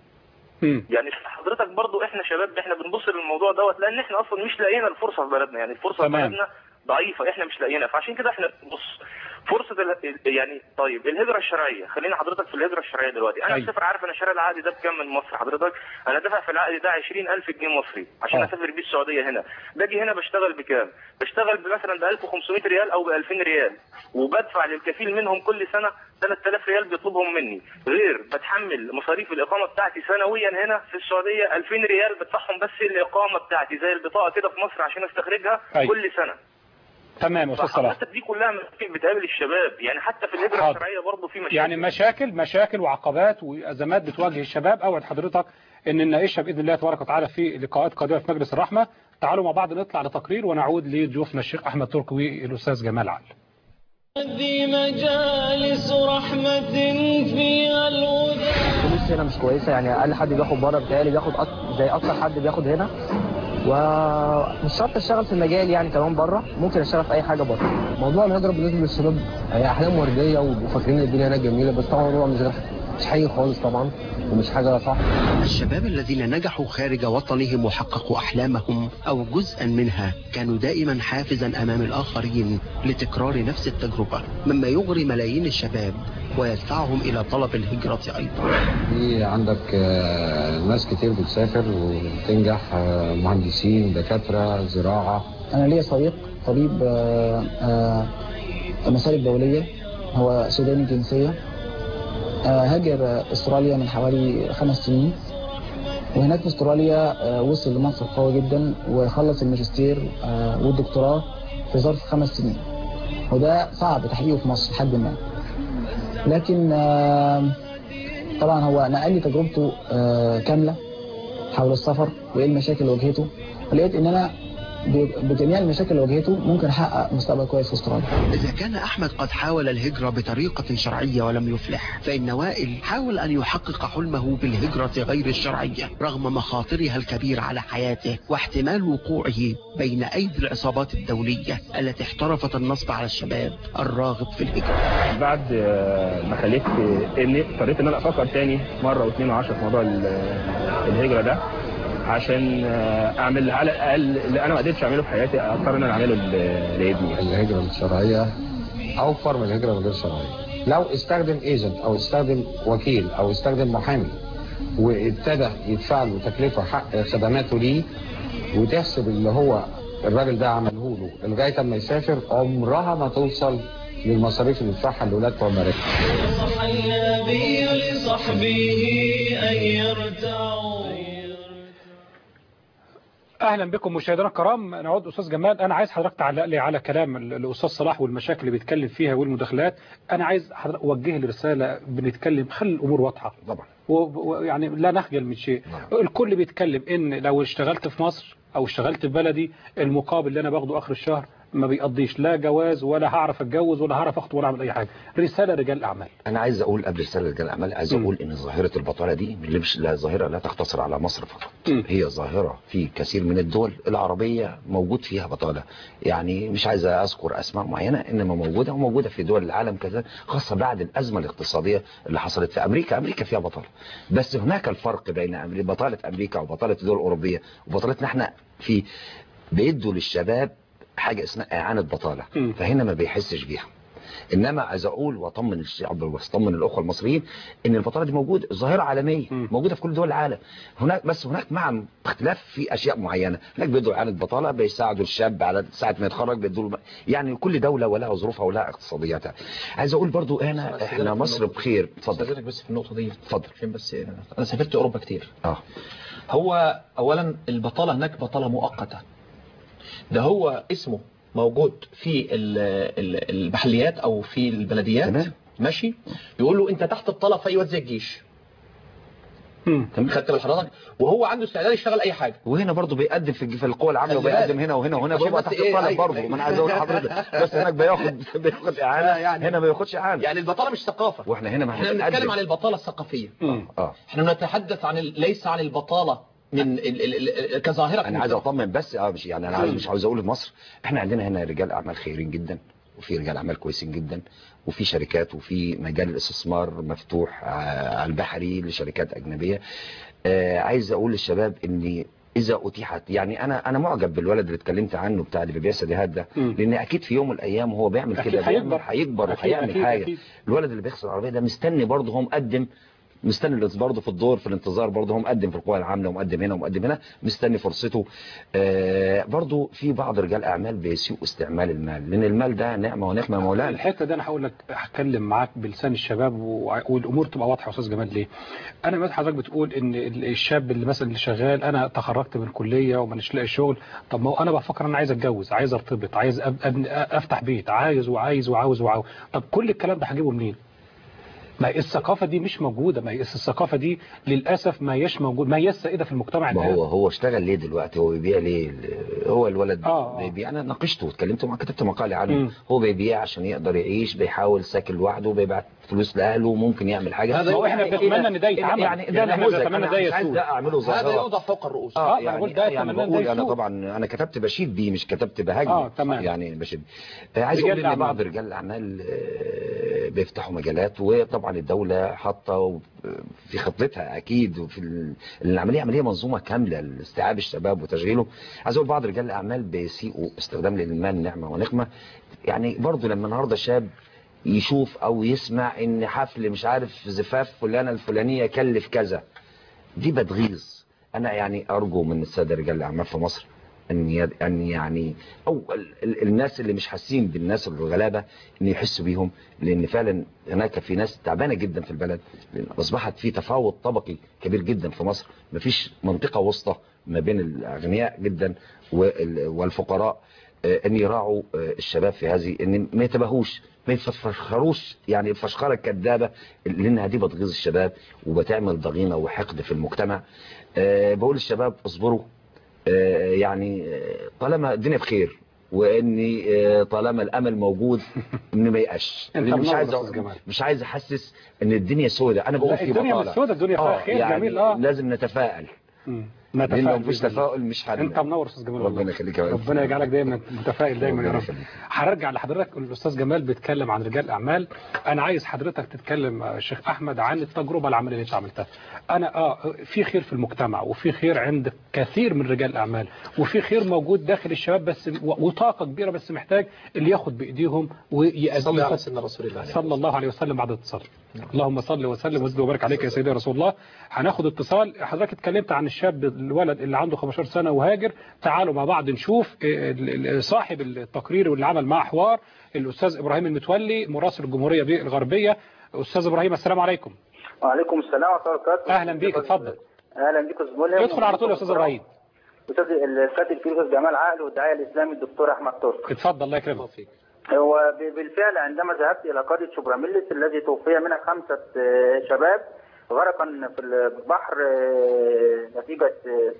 [SPEAKER 8] يعني حضرتك برضو احنا شباب، احنا بنبص للموضوع لان احنا اصلا مش لاقيين الفرصه في بلدنا. يعني الفرصه في بلدنا ضعيفه، احنا مش لاقيينها. فعشان كده احنا بص فرصه يعني طيب الهجره الشرعيه. خلينا حضرتك في الهجره الشرعيه دلوقتي. انا مسافر، عارف انا شاري العقد ده بكام من مصر حضرتك؟ انا دافع في العقد ده 20000 جنيه مصري عشان اسافر بيه السعوديه. هنا باجي هنا بشتغل بكام؟ بشتغل مثلا ب 1500 ريال او ب 2000 ريال، وبدفع للكفيل منهم كل سنه 3000 ريال بيطلبهم مني، غير بتحمل مصاريف الاقامه بتاعتي سنويا هنا في السعوديه 2000 ريال بدفعهم بس الاقامه بتاعتي زي البطاقه كده في مصر عشان استخرجها كل سنه.
[SPEAKER 2] تمام يا استاذ صلاح.
[SPEAKER 8] دي كلها مشاكل بتقابل الشباب. يعني حتى في الهجره الشرعيه برضه في مشاكل.
[SPEAKER 2] يعني مشاكل وعقبات وازمات بتواجه الشباب. اوعد حضرتك ان نناقشها باذن الله تبارك وتعالى في لقاءات قادمه في مجلس الرحمه. تعالوا مع بعض نطلع لتقرير ونعود لضيوفنا الشيخ احمد تركي والاستاذ جمال عقل.
[SPEAKER 1] هذه مجالس رحمة فيها الهدى.
[SPEAKER 9] الفلوس هنا مش كويسه، يعني اقل حد بياخد بره بتهيألي بياخد زي اكتر حد بياخد هنا، ومش شرط اشتغل في المجال يعني كمان بره، ممكن اشتغل في اي حاجه بره. موضوع الهجره بالنسبه للشباب هي احلام ورديه وفاكرين الدنيا هناك جميله، بس طبعا الموضوع مش حقيقي خالص طبعا، ومش حاجه صح.
[SPEAKER 10] الشباب الذين نجحوا خارج وطنهم وحققوا احلامهم او جزءا منها كانوا دائما حافزا امام الاخرين لتكرار نفس التجربه، مما يغري ملايين الشباب ويدفعهم الى طلب الهجره ايضا.
[SPEAKER 11] في عندك ناس كتير بتسافر وبتنجح، مهندسين، دكاتره، زراعه.
[SPEAKER 9] انا ليا صديق طبيب مسالك دوليه، هو سوداني الجنسيه، هاجر استراليا من حوالي 5 سنين، وهناك في استراليا وصل لمنصب قوي جدا وخلص الماجستير والدكتوراه في ظرف 5 سنين، وده صعب تحقيقه في مصر لحد ما. لكن طبعا هو نقل لي تجربته كامله حول السفر وايه المشاكل اللي واجهته، ولقيت ان انا بجميع المشاكل اللي واجهته ممكن احقق مستقبل كويس في استراليا.
[SPEAKER 10] إذا كان أحمد قد حاول الهجرة بطريقة شرعية ولم يفلح، فإن وائل حاول أن يحقق حلمه بالهجرة غير الشرعية رغم مخاطرها الكبيرة على حياته واحتمال وقوعه بين أيدي العصابات الدولية التي احترفت النصب على الشباب الراغب في الهجرة.
[SPEAKER 12] بعد ما خليت ابني اضطريت ان انا افكر تاني مرة واثنين وعشرة في موضوع الهجرة ده، عشان اعمل على الاقل اللي انا ما قدرتش اعمله في حياتي اضطر ان انا اعمله لابني.
[SPEAKER 11] الهجره الشرعيه اوفر من الهجره الغير شرعيه. لو استخدم ايجنت او استخدم وكيل او استخدم محامي وابتدى يدفع له تكلفه حق خدماته ليه وتحسب اللي هو الراجل ده عمله له لغايه اما يسافر، عمرها ما توصل للمصاريف اللي يدفعها لاولاده في امريكا.
[SPEAKER 1] نصح النبي لصحبه ان يرتعوا.
[SPEAKER 2] اهلا بكم مشاهدينا الكرام. نعود استاذ جمال، انا عايز حضرتك تعلق لي على كلام الاستاذ صلاح والمشاكل اللي بيتكلم فيها والمداخلات. انا عايز حضرتك اوجه لي رساله، بنتكلم خلي الامور واضحه
[SPEAKER 4] طبعا،
[SPEAKER 2] ويعني لا نخجل من شيء. الكل بيتكلم ان لو اشتغلت في مصر او اشتغلت في بلدي المقابل اللي انا باخده اخر الشهر ما بيقضيش لا جواز ولا هعرف اتجوز ولا هعرف اخطب ولا اعمل اي حاجه. رساله رجال الاعمال.
[SPEAKER 4] انا عايز اقول قبل رساله رجال الاعمال، عايز اقول ان ظاهره البطاله دي مش ظاهره لا تقتصر على مصر فقط، هي ظاهره في كثير من الدول العربيه موجود فيها بطاله. يعني مش عايز اذكر اسماء معينه، انما موجوده وموجوده في دول العالم كذا، خاصه بعد الازمه الاقتصاديه اللي حصلت في امريكا. امريكا فيها بطاله، بس هناك الفرق بين بطاله امريكا وبطاله الدول الاوروبيه وبطالتنا احنا في بيدوا للشباب حاجة اسمها إعانة بطالة، فهنا ما بيحسش بيها. إنما عايز أقول وأطمن الشعب وأطمن الأخوة المصريين إن البطالة دي موجودة، ظاهرة عالمية موجودة في كل دول العالم. هناك مع اختلاف في أشياء معينة. هناك بيدوا إعانة بطالة، بيساعدوا الشاب على ساعة ما يتخرج، بيدوا يعني كل دولة ولها ظروفها ولها اقتصادياتها. عايز أقول برضو إحنا مصر بخير. اتفضل.
[SPEAKER 3] بس في النقطة دي
[SPEAKER 4] اتفضل.
[SPEAKER 3] عشان بس أنا سافرت أوروبا كتير. هو أولا البطالة هناك بطالة مؤقتة، ده هو اسمه موجود في المحليات او في البلديات ماشي، بيقول له انت تحت الطلب في اي وقت زي الجيش. خدت بالحضرتك؟ وهو عنده استعداد يشتغل اي حاجه.
[SPEAKER 4] وهنا برضه بيقدم في القوى العامله وبيقدم هنا وهنا بيبقى تحت الطلب برضه. ما انا عايز اقول لحضرتك بس هناك بياخد اعانه، يعني هنا ما بياخدش اعانه.
[SPEAKER 3] يعني البطاله مش ثقافه،
[SPEAKER 4] واحنا هنا
[SPEAKER 3] احنا بنتكلم عن البطاله الثقافيه. احنا نتحدث عن ليس عن البطاله من كظاهره.
[SPEAKER 4] انا عايز اطمن بس مش يعني انا مش عاوز اقول في مصر احنا عندنا هنا رجال اعمال خيرين جدا، وفي رجال اعمال كويسين جدا، وفي شركات، وفي مجال الاستثمار مفتوح على البحري لشركات اجنبيه. عايز اقول للشباب ان اذا اتيحت، يعني انا معجب بالولد اللي اتكلمت عنه بتاع اللي بيبيع سيديهات ده، لان اكيد في يوم من الايام هو بيعمل كده، هيكبر وهيعمل حاجه. الولد اللي بيغسل العربيه ده مستني برضه، هو مقدم مستني برضه في الدور في الانتظار، برضه هو مقدم في القوى العامله ومقدم هنا ومقدم هنا، مستني فرصته. برضه في بعض رجال اعمال بيسيئوا استعمال المال، لان المال ده نعمه ونقمه يا مولانا.
[SPEAKER 2] الحته دي انا هقول لك، هتكلم معاك بلسان الشباب والامور تبقى واضحه يا استاذ جمال. ليه؟ انا مثلا حضرتك بتقول ان الشاب اللي مثلا اللي شغال، انا تخرجت من الكليه ومانيش لاقي شغل، طب ما هو انا بفكر انا عايز اتجوز، عايز ارتبط، عايز افتح بيت، عايز وعاوز. طب كل الكلام ده هجيبه منين؟ ما الثقافة دي مش موجودة، ما الثقافة دي للأسف ما يش موجود، ما هي سائدة في المجتمع.
[SPEAKER 4] ما هو اشتغل ليه دلوقتي؟ هو بيبيع ليه؟ هو الولد بيبيع. أنا ناقشته واتكلمت معاه، كتبت مقالي عنه. هو بيبيع عشان يقدر يعيش، بيحاول ساكن لوحده، بيبعت فلوس لأهله، ممكن يعمل حاجة.
[SPEAKER 2] هو احنا بنتمنى ان ده يتعمل،
[SPEAKER 4] يعني ده نموذج.
[SPEAKER 2] انا مش
[SPEAKER 4] عايز ده اعمله ظاهرة،
[SPEAKER 3] هذا يوضع فوق الرؤوس.
[SPEAKER 4] يعني بقول انا طبعا انا كتبت بشيد بيه، مش كتبت بهاجم. يعني بشيد. عايز اقول ان بعض رجال الاعمال بيفتحوا مجالات، وطبعا الدولة حاطه في خطتها اكيد، وفي العمليه عمليه منظومه كامله لاستيعاب الشباب وتشغيله. عايز اقول بعض رجال الاعمال بيسيئوا استخدام للمال نعمه ونقمه. يعني برضو لما النهارده شاب يشوف او يسمع ان حفل مش عارف زفاف فلانه الفلانيه كلف كذا، دي بتغيظ. انا يعني ارجو من الساده رجال الاعمال في مصر ان يعني او الناس اللي مش حاسين بالناس الغلابه ان يحسوا بيهم، لان فعلا هناك في ناس تعبانه جدا في البلد، لان اصبحت في تفاوت طبقي كبير جدا في مصر. مفيش منطقه وسطى ما بين الاغنياء جدا والفقراء، ان يراعوا الشباب في هذه، ان ما يتباهوش ما يفشخروش يعني الفشخره الكذابه، لانها دي بتغيظ الشباب وبتعمل ضغينه وحقد في المجتمع. بقول للشباب اصبروا، يعني طالما الدنيا بخير، واني طالما الامل موجود ان ما يقاش. مش عايز احسس ان الدنيا سوداء. انا بقول في
[SPEAKER 2] الدنيا مش سوداء، الدنيا فيها خير يعني جميل.
[SPEAKER 4] لازم نتفائل. لو مفيش تفاؤل مش حل.
[SPEAKER 2] انت منور استاذ جمال،
[SPEAKER 4] ربنا يخليك يا
[SPEAKER 2] ربنا يجعلك دايما متفائل دايما يا رب. هرجع لحضرتك. الاستاذ جمال بيتكلم عن رجال اعمال، انا عايز حضرتك تتكلم يا شيخ احمد عن التجربه العمليه اللي انت عملتها. انا في خير في المجتمع، وفي خير عند كثير من رجال الاعمال، وفي خير موجود داخل الشباب، بس وطاقه كبيره، بس محتاج اللي ياخد بايديهم ويأدي
[SPEAKER 3] على سيدنا رسول الله
[SPEAKER 2] صلى الله عليه وسلم. بعد اتصال، اللهم صل وسلم وزد وبارك عليك يا سيدي رسول الله. هناخد اتصال. حضرتك اتكلمت عن الشاب الولد اللي عنده 15 سنة وهاجر. تعالوا مع بعض نشوف صاحب التقرير واللي عمل معه حوار الأستاذ إبراهيم المتولي مراسل الجمهورية بالغربية. أستاذ إبراهيم السلام عليكم.
[SPEAKER 13] وعليكم السلام ورحمة الله وبركاته.
[SPEAKER 2] أهلا بيك، اتفضل.
[SPEAKER 13] أهلا بيك أستاذ ملهم.
[SPEAKER 2] ادخل على طول يا أستاذ إبراهيم.
[SPEAKER 13] أستاذ الكاتب الكبير أستاذ جمال عقل والداعية الإسلامي الدكتور أحمد ترك.
[SPEAKER 2] اتفضل الله يكرمك.
[SPEAKER 13] هو بالفعل عندما ذهبت إلى قرية شبرملس الذي توفي منها 5 شباب غرقا في البحر نتيجة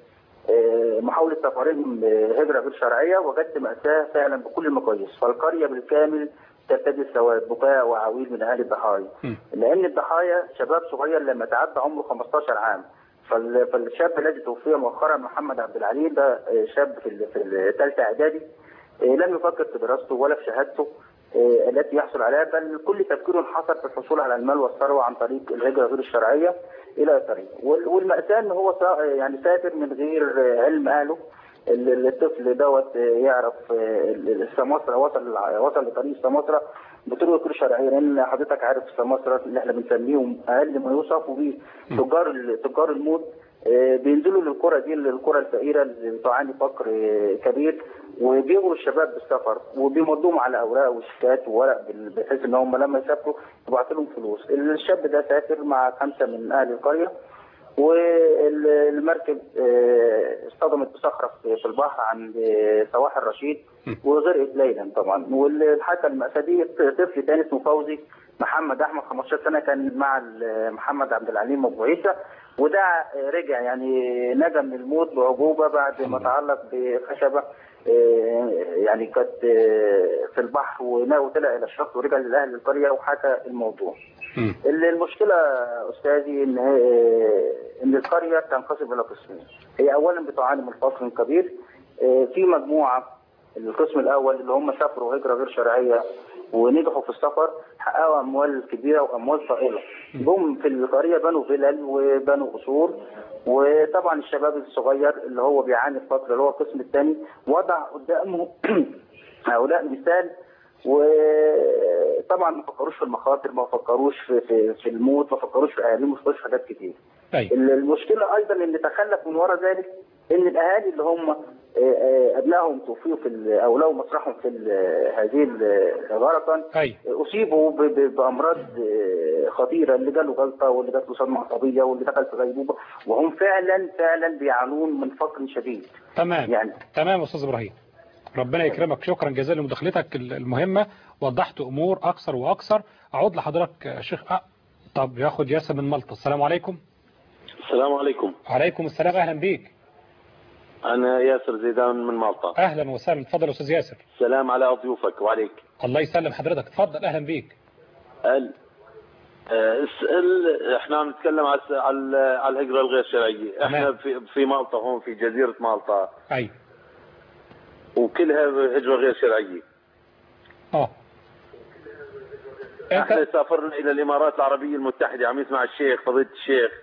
[SPEAKER 13] محاولة سفرهم هجرة غير شرعية، وجدت مأساة فعلا بكل المقاييس. فالقرية بالكامل ترتدي السواد، بكاء وعويل من أهل الضحايا، لأن الضحايا شباب صغير لما تعدى عمره 15 عام. فالشاب الذي توفي مؤخرا محمد عبد العليم ده شاب في الثالثة إعدادي، لم يفكر في دراسته ولا في شهادته التي يحصل عليها، بل كل تفكيره انحصر في الحصول على المال والثروة عن طريق الهجرة غير الشرعية إلى الطريق. والمأساة إن هو يعني سافر من غير علم أهله. الطفل دوت يعرف السماسرة، وصل لطريق السماسرة بطرق غير شرعية، لأن حضرتك عارف السماسرة اللي احنا بنسميهم أقل ما يوصفوا به تجار الموت، بينزلوا للقرى دي، للقرى الفقيرة اللي تعاني فقر كبير، وبيغروا الشباب بالسفر وبيمضوهم على اوراق وشيكات وورق بحيث ان هم لما يسافروا يبعثوا لهم فلوس. الشاب ده سافر مع 5 من اهل القريه، والمركب اصطدمت بصخره في البحر عند سواحل رشيد وغرقت ليلا طبعا. والحكى المأساة دي طفل تاني اسمه فوزي محمد احمد 15 سنه كان مع محمد عبد العليم ابو عيسى، وده رجع يعني نجا من الموت بعجوبه بعد ما تعلق بخشبه يعني كانت في البحر وطلع الى الشط ورجع لاهل القريه وحكى الموضوع. المشكله استاذي ان القريه تنقسم الى قسمين. هي اولا بتعاني من فقر كبير، في مجموعه القسم الاول اللي هم سافروا هجره غير شرعيه ونجحوا في السفر، حققوا اموال كبيره واموال طائله، جم في القريه بنوا فيلل وبنوا قصور. وطبعا الشباب الصغير اللي هو بيعاني الفقر اللي هو القسم الثاني وضع قدامه هؤلاء مثال، وطبعا ما فكروش في المخاطر، ما فكروش في الموت، ما فكروش في اهاليهم، ما فكروش في حاجات كتير. المشكله ايضا ان تخلف من وراء ذلك ان الاهالي اللي هم ابنائهم توفيوا او لو مسرحهم في هذه الغرقا اصيبوا بامراض خطيره، اللي جاله جلطه واللي جات له صدمه عصبيه واللي دخل في غيبوبه، وهم فعلا بيعانون من فقر شديد.
[SPEAKER 2] تمام يعني. تمام استاذ ابراهيم، ربنا يكرمك، شكرا جزيلا لمداخلتك المهمه، وضحت امور اكثر واكثر. اعود لحضرتك يا شيخ. طب ياخد ياسر من مالطا. السلام عليكم.
[SPEAKER 6] السلام عليكم.
[SPEAKER 2] وعليكم السلام، اهلا بيك.
[SPEAKER 6] أنا ياسر زيدان من مالطا.
[SPEAKER 2] أهلا وسهلا، اتفضل يا أستاذ ياسر.
[SPEAKER 6] سلام على ضيوفك وعليك.
[SPEAKER 2] الله يسلم حضرتك، اتفضل أهلا بيك.
[SPEAKER 6] احنا بنتكلم على الهجرة الغير شرعية. احنا في مالطا هون في جزيرة مالطا.
[SPEAKER 2] أي.
[SPEAKER 6] وكلها هجرة غير شرعية. احنا سافرنا إلى الإمارات العربية المتحدة، عم يسمع الشيخ فضيلة الشيخ.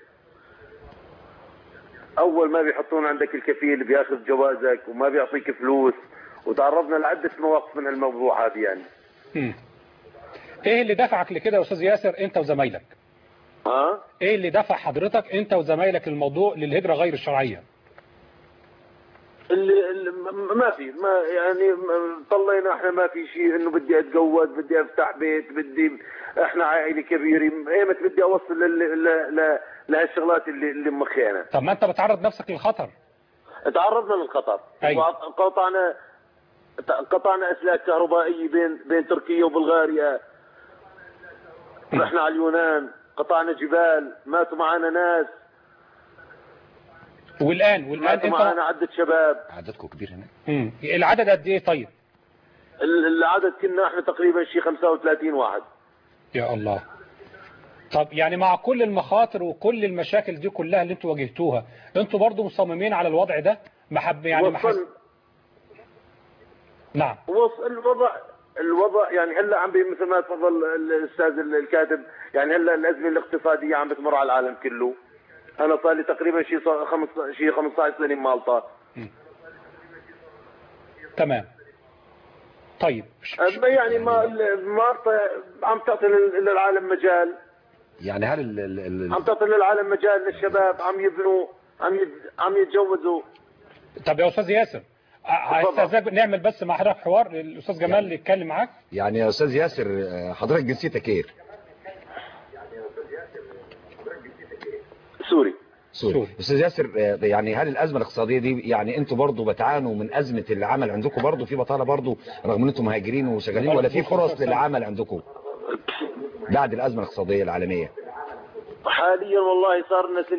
[SPEAKER 6] اول ما بيحطون عندك الكفيل بياخذ جوازك وما بيعطيك فلوس، وتعرضنا لعده مواقف من الموضوع هذا يعني.
[SPEAKER 2] ايه اللي دفعك لكده يا استاذ ياسر انت وزمايلك؟ ايه اللي دفع حضرتك انت وزمايلك الموضوع للهجره غير الشرعيه؟
[SPEAKER 6] اللي ما يعني طلينا احنا ما في شيء، انه بدي اتجوز، بدي افتح بيت، احنا عائله كبيره، ايمت بدي اوصل لهالشغلات اللي مخينا.
[SPEAKER 2] طب ما انت بتعرض نفسك للخطر.
[SPEAKER 6] تعرضنا للخطر. قطعنا اسلاك كهربائيه بين تركيا وبلغاريا، رحنا على اليونان، قطعنا جبال، ماتوا معنا ناس.
[SPEAKER 2] والآن
[SPEAKER 6] ماتوا معنا عدة شباب.
[SPEAKER 4] عددكم كبير هناك.
[SPEAKER 2] العدد قد ايه طيب؟
[SPEAKER 6] العدد كنا احنا تقريبا شيء 35 واحد.
[SPEAKER 2] يا الله. طب يعني مع كل المخاطر وكل المشاكل دي كلها اللي انتوا واجهتوها، انتوا برضو مصممين على الوضع ده؟ يعني نعم.
[SPEAKER 6] الوضع يعني هلا عم مثل ما تفضل الاستاذ الكاتب، يعني هلا الازمه الاقتصاديه عم بتمر على العالم كله. انا صار لي تقريبا شيء 15 سنه مالطا.
[SPEAKER 2] تمام. طيب
[SPEAKER 6] يعني مالطا عم تعطي للعالم مجال.
[SPEAKER 4] يعني هل
[SPEAKER 6] عم تعطي للعالم مجال، للشباب عم يبنوا، عم يتجوزوا.
[SPEAKER 2] طب يا استاذ ياسر، استاذك نعمل بس مع حضرتك حوار الاستاذ جمال اللي يتكلم معاك.
[SPEAKER 4] يعني يا استاذ ياسر، حضرتك جنسيتك ايه؟
[SPEAKER 6] سوري.
[SPEAKER 4] استاذ ياسر، يعني هل الازمه الاقتصاديه دي يعني انتوا برضو بتعانوا من ازمه العمل عندكم؟ برضو في بطاله برضو رغم ان انتم مهاجرين وشغالين، ولا في فرص للعمل عندكم بعد الازمه الاقتصاديه العالميه؟
[SPEAKER 6] حاليا والله صار لنا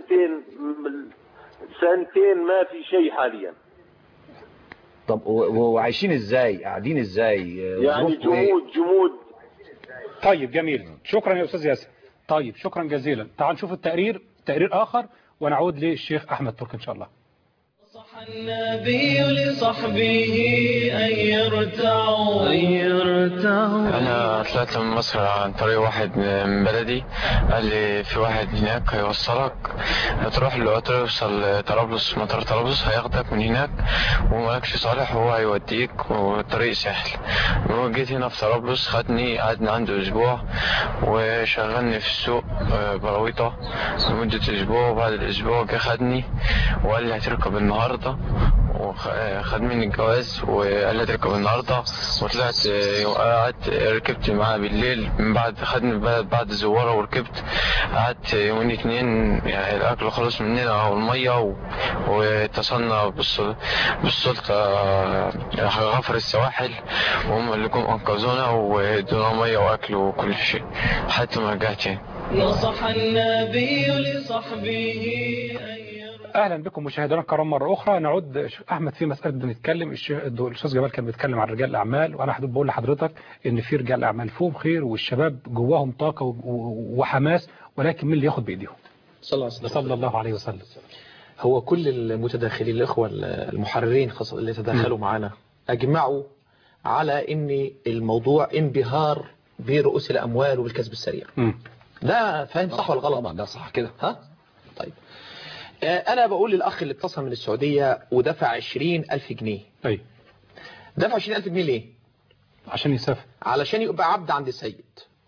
[SPEAKER 6] سنتين ما في شيء حاليا.
[SPEAKER 4] طب وعايشين ازاي؟ قاعدين ازاي؟
[SPEAKER 6] يعني جمود.
[SPEAKER 2] طيب جميل، شكرا يا استاذ ياسر. طيب شكرا جزيلا. تعال نشوف تقرير اخر ونعود للشيخ احمد ترك ان شاء الله.
[SPEAKER 1] نصح النبي لصحبه أن يرتعوا.
[SPEAKER 14] أنا طلعت من مصر عن طريق واحد من بلدي، قال لي في واحد هناك هيوصلك، هتروح له توصل طرابلس، مطار طرابلس هياخدك من هناك ومالكش صالح وهو هيوديك والطريق سهل. جيت هنا في طرابلس، خدني قعدنا عنده أسبوع وشغلني في السوق براويطة لمدة أسبوع، وبعد الأسبوع جه خدني وقال لي هتركب النهاردة، وخد مني الجواز وقال لي هتركب النهاردة، وطلعت وقعدت ركبت معاه بالليل. من بعد خدني بعد زوارة وركبت، قعدت يومين 2 يعني الأكل خلص مننا والمية، واتصلنا بالسلطة غفر السواحل، وهم اللي جم أنقذونا وادونا مية وأكل وكل شيء حتى ما رجعت يعني.
[SPEAKER 1] نصح النبي لصحبه.
[SPEAKER 2] اهلا بكم مشاهدينا الكرام مره اخرى. نعود احمد في مساله بنتكلم، الاستاذ جمال كان بيتكلم عن رجال الاعمال، وانا حابب بقول لحضرتك ان في رجال اعمال فيهم خير، والشباب جواهم طاقه وحماس، ولكن مين اللي ياخد بايديهم؟ صلى الله عليه وسلم.
[SPEAKER 3] هو كل المتداخلين الاخوه المحررين خاصه اللي تداخلوا معنا اجمعوا على ان الموضوع انبهار برؤوس الاموال وبالكسب السريع. ده فاهم صح ولا غلط؟
[SPEAKER 4] طبعا ده صح كده.
[SPEAKER 3] طيب أنا بقول للأخ اللي اتصل من السعودية ودفع 20,000 جنيه.
[SPEAKER 2] أي.
[SPEAKER 3] دفع 20,000 جنيه ليه؟
[SPEAKER 2] عشان يسافر.
[SPEAKER 3] علشان يبقى عبد عند السيد.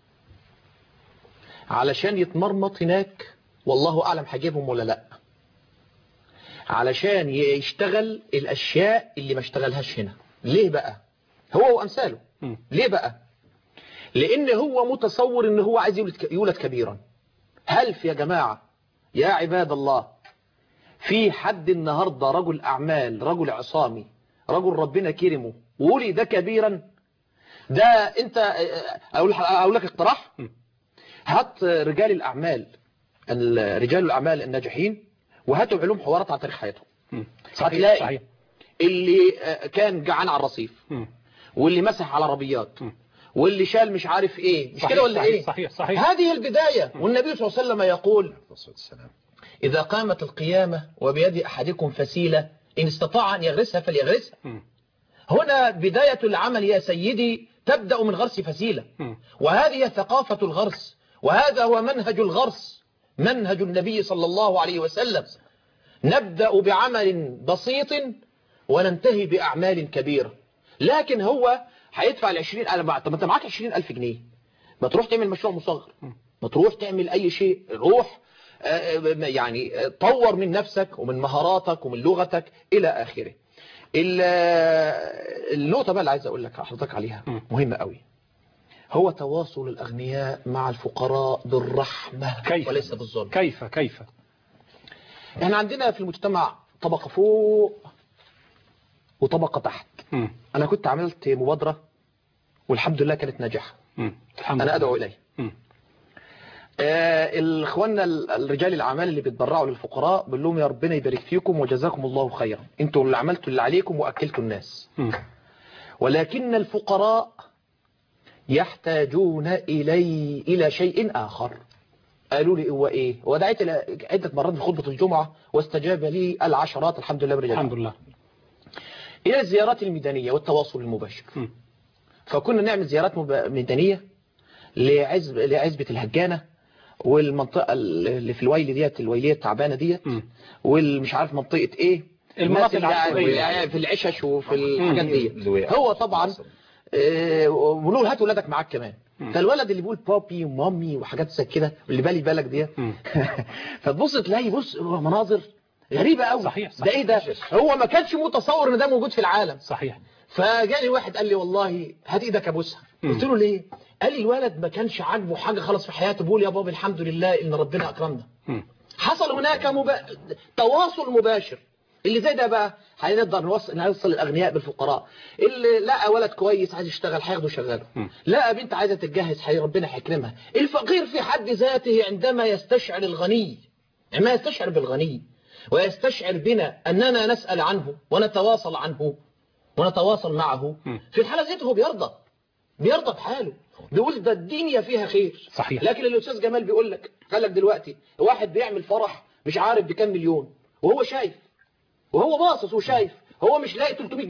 [SPEAKER 3] علشان يتمرمط هناك والله أعلم هجيبهم ولا لأ. علشان يشتغل الأشياء اللي ما اشتغلهاش هنا. ليه بقى؟ هو وأمثاله. ليه بقى؟ لأن هو متصور إن هو عايز يولد كبيرا. هل يا جماعة يا عباد الله في حد النهاردة رجل أعمال، رجل عصامي، رجل ربنا كرمه ولد كبيرا؟ ده أنت أقول لك اقتراح، هات رجال الأعمال، رجال الأعمال الناجحين وهاتوا علوم حوارات عن تاريخ حياتهم. هتلاقي صحيح. اللي كان جعان على الرصيف، واللي مسح على عربيات، واللي شال مش عارف ايه، مش كده ولا ايه؟
[SPEAKER 2] صحيح.
[SPEAKER 3] هذه البداية. والنبي صلى الله عليه وسلم يقول إذا قامت القيامة وبيد أحدكم فسيلة إن استطاع أن يغرسها فليغرسها. هنا بداية العمل يا سيدي تبدأ من غرس فسيلة، وهذه ثقافة الغرس، وهذا هو منهج الغرس، منهج النبي صلى الله عليه وسلم. نبدأ بعمل بسيط وننتهي بأعمال كبيرة. لكن هو هيدفع 20. طب انت معاك 20,000 جنيه، ما تروح تعمل مشروع مصغر، ما تروح تعمل أي شيء، روح يعني طور من نفسك ومن مهاراتك ومن لغتك إلى آخره. النقطة بقى اللي عايز أقول لك حضرتك عليها مهمة قوي، هو تواصل الأغنياء مع الفقراء بالرحمة وليس بالظلم.
[SPEAKER 2] كيف؟
[SPEAKER 3] احنا عندنا في المجتمع طبقة فوق وطبقة تحت. أنا كنت عملت مبادرة والحمد لله كانت ناجحة. أنا أدعو إليه. اخواننا الرجال الاعمال اللي بيتبرعوا للفقراء بقول لهم يا ربنا يبارك فيكم وجزاكم الله خيرا، انتوا اللي عملتوا اللي عليكم واكلتوا الناس. ولكن الفقراء يحتاجون الى شيء اخر. قالوا لي هو ايه؟ ودعيت عده مرات في خطبه الجمعه واستجاب لي العشرات الحمد لله برجال
[SPEAKER 2] الحمد لله.
[SPEAKER 3] الى الزيارات الميدانيه والتواصل المباشر. فكنا نعمل زيارات ميدانيه لعزبه الهجانه والمنطقة اللي في الويل ديت، الويلية التعبانة ديت، والمش عارف منطقة ايه،
[SPEAKER 2] المناطق
[SPEAKER 3] اللي في العشش وفي الحاجات ديت. هو طبعا ونقول هات ولادك معاك كمان. فالولد اللي بيقول بابي ومامي وحاجات زي كده واللي بالي بالك ديت فتبص تلاقي بص مناظر غريبة قوي.
[SPEAKER 2] صحيح.
[SPEAKER 3] ده ايه ده؟ هو ما كانش متصور ان ده موجود في العالم.
[SPEAKER 2] صحيح.
[SPEAKER 3] فجاني واحد قال لي والله هات ايدك ابوسها. قلت له ليه؟ قال لي الولد ما كانش عاجبه حاجة خلاص في حياته، بيقول يا بابا الحمد لله ان ربنا اكرمنا. حصل هناك تواصل مباشر. اللي زي ده بقى هنقدر نوصل الاغنياء بالفقراء. اللي لقى ولد كويس عايز يشتغل هياخده شغاله، لقى بنت عايزه تتجهز ربنا هيكرمها. الفقير في حد ذاته عندما يستشعر الغني، عندما يستشعر بالغني ويستشعر بنا اننا نسال عنه ونتواصل عنه ونتواصل معه، في الحاله ذاته بيرضى بحاله، بيقول ده الدنيا فيها خير.
[SPEAKER 2] صحيح.
[SPEAKER 3] لكن الاستاذ جمال بيقول لك قال لك دلوقتي واحد بيعمل فرح مش عارف بكام مليون وهو شايف وهو باصص وشايف هو مش لاقي 300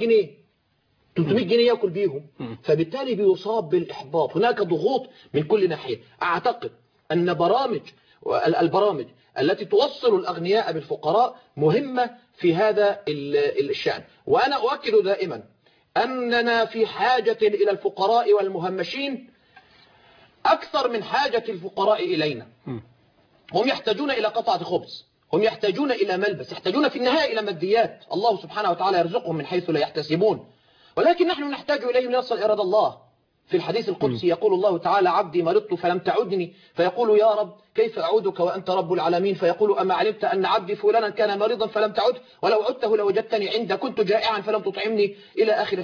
[SPEAKER 3] جنيه ياكل بيهم، فبالتالي بيصاب بالاحباط. هناك ضغوط من كل ناحيه. اعتقد ان البرامج التي توصل الاغنياء بالفقراء مهمه في هذا الشأن. وانا اؤكد دائما أننا في حاجة إلى الفقراء والمهمشين أكثر من حاجة الفقراء إلينا. هم يحتاجون إلى قطعة خبز، هم يحتاجون إلى ملبس، يحتاجون في النهاية إلى ماديات. الله سبحانه وتعالى يرزقهم من حيث لا يحتسبون، ولكن نحن نحتاج إليهم ليصل إرادة الله. في الحديث القدسي يقول الله تعالى عبدي مرضت فلم تعدني، فيقول يا رب كيف أعودك وأنت رب العالمين؟ فيقول أما علمت أن عبدي فلانا كان مريضا فلم تعد، ولو عدته لوجدتني عندك، كنت جائعا فلم تطعمني، إلى آخر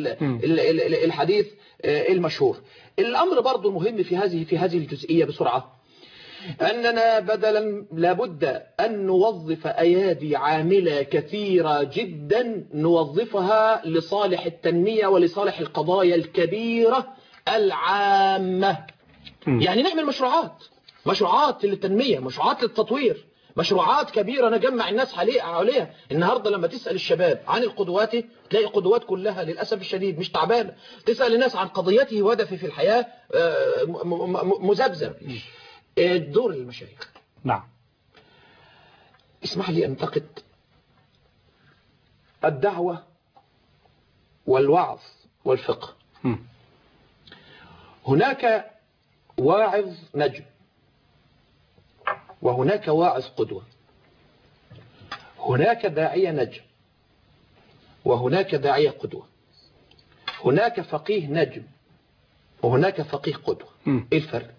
[SPEAKER 3] الحديث المشهور. الأمر برضو المهم في هذه الجزئية بسرعة أننا لابد أن نوظف أيادي عاملة كثيرة جدا نوظفها لصالح التنمية ولصالح القضايا الكبيرة العامة. يعني نعمل مشروعات للتنمية، مشروعات للتطوير، مشروعات كبيرة نجمع الناس عليها. النهاردة لما تسأل الشباب عن القدوات تلاقي قدوات كلها للأسف الشديد مش تعبانة. تسأل الناس عن قضيته وهدفه في الحياة مذبذب. دور المشايخ.
[SPEAKER 2] نعم.
[SPEAKER 3] اسمح لي أنتقد الدعوة والوعظ والفقه. هناك واعظ نجم وهناك واعظ قدوة، هناك داعية نجم وهناك داعية قدوة، هناك فقيه نجم وهناك فقيه قدوة. ايه الفرق؟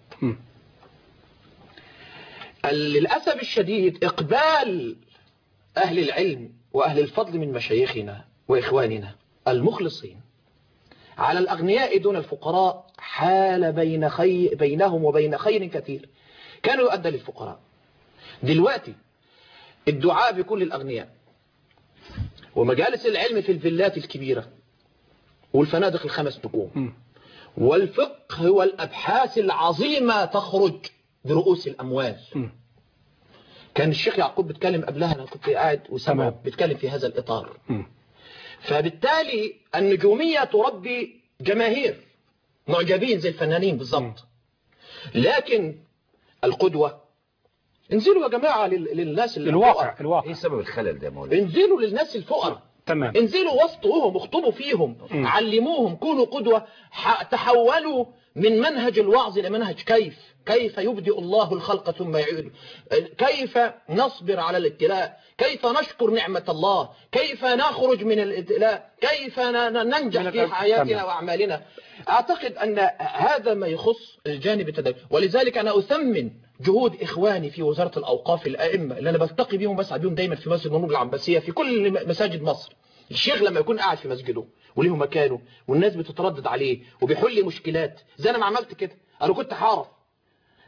[SPEAKER 3] للأسف الشديد إقبال أهل العلم وأهل الفضل من مشايخنا وإخواننا المخلصين على الأغنياء دون الفقراء حال بينهم وبين خير كثير كانوا يؤدى للفقراء. دلوقتي الدعاء بكل الأغنياء ومجالس العلم في الفيلات الكبيرة والفنادق الخمس نجوم والفقه والأبحاث العظيمة تخرج برؤوس الأموال. كان الشيخ يعقوب بيتكلم قبلها، أنا كنت قاعد وسمعه بيتكلم في هذا الإطار. فبالتالي النجومية تربي جماهير معجبين زي الفنانين بالضبط. لكن القدوة انزلوا يا جماعة للناس
[SPEAKER 2] الواقع.
[SPEAKER 4] ايه سبب الخلل ده يا مولانا؟
[SPEAKER 3] انزلوا للناس الفقراء.
[SPEAKER 2] تمام.
[SPEAKER 3] انزلوا وسطهم، اخطبوا فيهم، علموهم، كونوا قدوة. تحولوا من منهج الوعظ إلى منهج كيف يبدئ الله الخلق ثم يعيده، كيف نصبر على الابتلاء، كيف نشكر نعمة الله، كيف نخرج من الابتلاء، كيف ننجح في حياتنا وأعمالنا. أعتقد أن هذا ما يخص الجانب التدين، ولذلك أنا أثمن جهود إخواني في وزارة الأوقاف الأئمة اللي أنا بلتقي بيهم بسعى بيهم دايما في مسجد النور العباسية في كل مساجد مصر. الشيخ لما يكون قاعد في مسجده وليه مكانه والناس بتتردد عليه وبيحل مشكلات زي أنا ما عملت كده. أنا كنت هعرف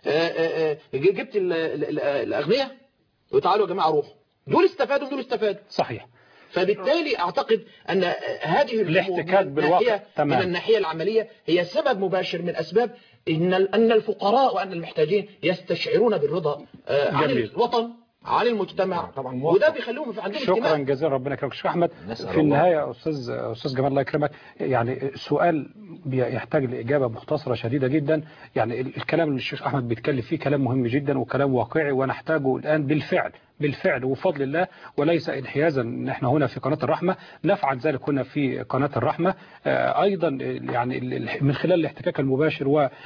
[SPEAKER 3] جبت الأغنياء وتعالوا يا جماعة روحوا، دول استفادوا ودول استفادوا.
[SPEAKER 2] صحيح.
[SPEAKER 3] فبالتالي أعتقد أن هذه
[SPEAKER 2] الاحتكاك بالواقع
[SPEAKER 3] من الناحية العملية هي سبب مباشر من أسباب أن الفقراء وأن المحتاجين يستشعرون بالرضا عن الوطن، عن المجتمع طبعا، وده بيخليهم في عندهم
[SPEAKER 2] شكرا جزيلا، ربنا يكرمك. شيخ احمد، في النهايه استاذ جمال الله يكرمك، يعني سؤال يحتاج لاجابه مختصره شديده جدا. يعني الكلام اللي الشيخ احمد بيتكلم فيه كلام مهم جدا وكلام واقعي ونحتاجه الان بالفعل وفضل الله، وليس انحيازا ان احنا هنا في قناه الرحمه نفعل ذلك هنا في قناه الرحمه. ايضا يعني من خلال الاحتكاك المباشر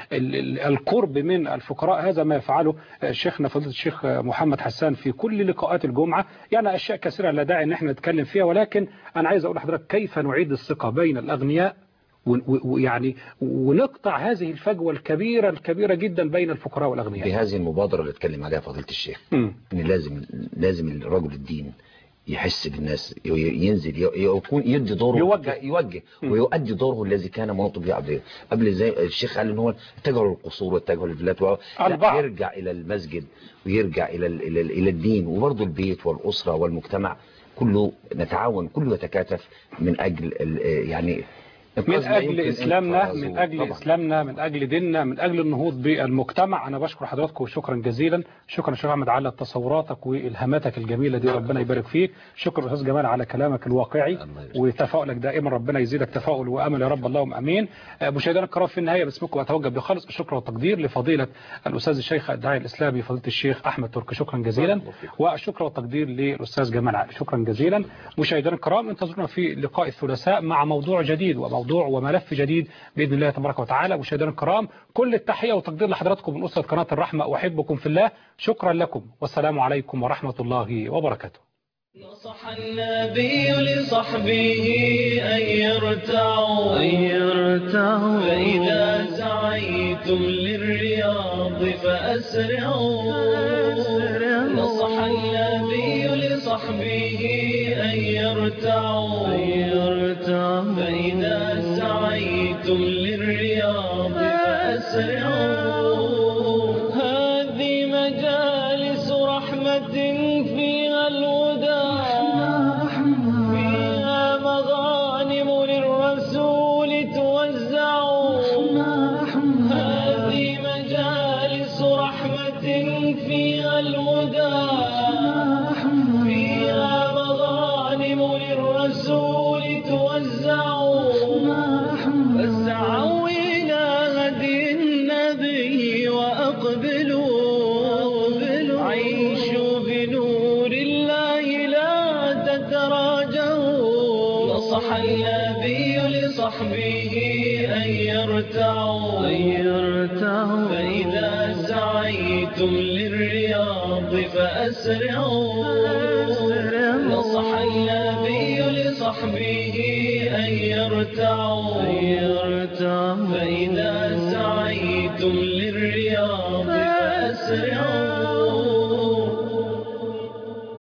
[SPEAKER 2] والقرب من الفقراء، هذا ما يفعله شيخنا فضيله الشيخ محمد حسان في كل لقاءات الجمعه. يعني اشياء كثيره لا داعي ان احنا نتكلم فيها، ولكن انا عايز اقول لحضرتك كيف نعيد الثقه بين الاغنياء ويعني ونقطع هذه الفجوه الكبيره جدا بين الفقراء والاغنياء.
[SPEAKER 4] بهذه المبادره اللي اتكلم عليها فضيله الشيخ، ان لازم الرجل الدين يحس بالناس، ينزل يكون يدي دوره، يوجه ويؤدي دوره الذي كان منوط به قبل. زي الشيخ قال ان هو اتجهوا للقصور واتجهوا للفلات، يرجع الى المسجد ويرجع الى الدين، وبرضه البيت والاسره والمجتمع كله نتعاون، كله يتكاتف من اجل يعني
[SPEAKER 2] من أجل إسلامنا، من أجل إسلامنا، من أجل ديننا، من أجل النهوض بالمجتمع. أنا بشكر حضراتكم شكرا جزيلا. شكرا شيخ أحمد على تصوراتك وإلهاماتك الجميلة دي، ربنا يبارك فيك. شكرا أستاذ جمال على كلامك الواقعي وتفاؤلك دائما، ربنا يزيدك تفاؤل وأمل يا رب، اللهم أمين. مشاهدينا الكرام، في النهاية باسمكم أتوجه بخالص الشكر والتقدير لفضيلة الأستاذ الشيخ الداعي الإسلامي فضيلة الشيخ أحمد تركي، شكرا جزيلا، والشكر والتقدير للأستاذ جمال علي، شكرا جزيلا. مشاهدينا الكرام، انتظرونا في لقاء الثلاثاء مع موضوع جديد وملف جديد بإذن الله تبارك وتعالى. مشاهدينا الكرام، كل التحية والتقدير لحضراتكم من أسرة قناة الرحمة، أحبكم في الله، شكرا لكم، والسلام عليكم ورحمة الله وبركاته.
[SPEAKER 1] نصح النبي لصحبه أن يرتعوا فإذا سعيتم للرياض فأسرعوا. نصح النبي لصحبه أن يرتعوا فإذا سعيتم للرياض فأسرعوا. هذه مجالس رحمة فيها الهدى، فيها مغانم للرسول توزعوا. هذه مجالس رحمة فيها الهدى، فيها مغانم للرسول توزعوا. فاسعوا إلى هدي النبي وأقبلوا، عيشوا بنور الله لا تتراجعوا. نصح النبي لصحبه أن يرتعوا فإذا سعيتم للرياض فأسرعوا. نصح النبي لصحبه أن يرتعوا فإذا سعيتم للرياض فأسرعوا.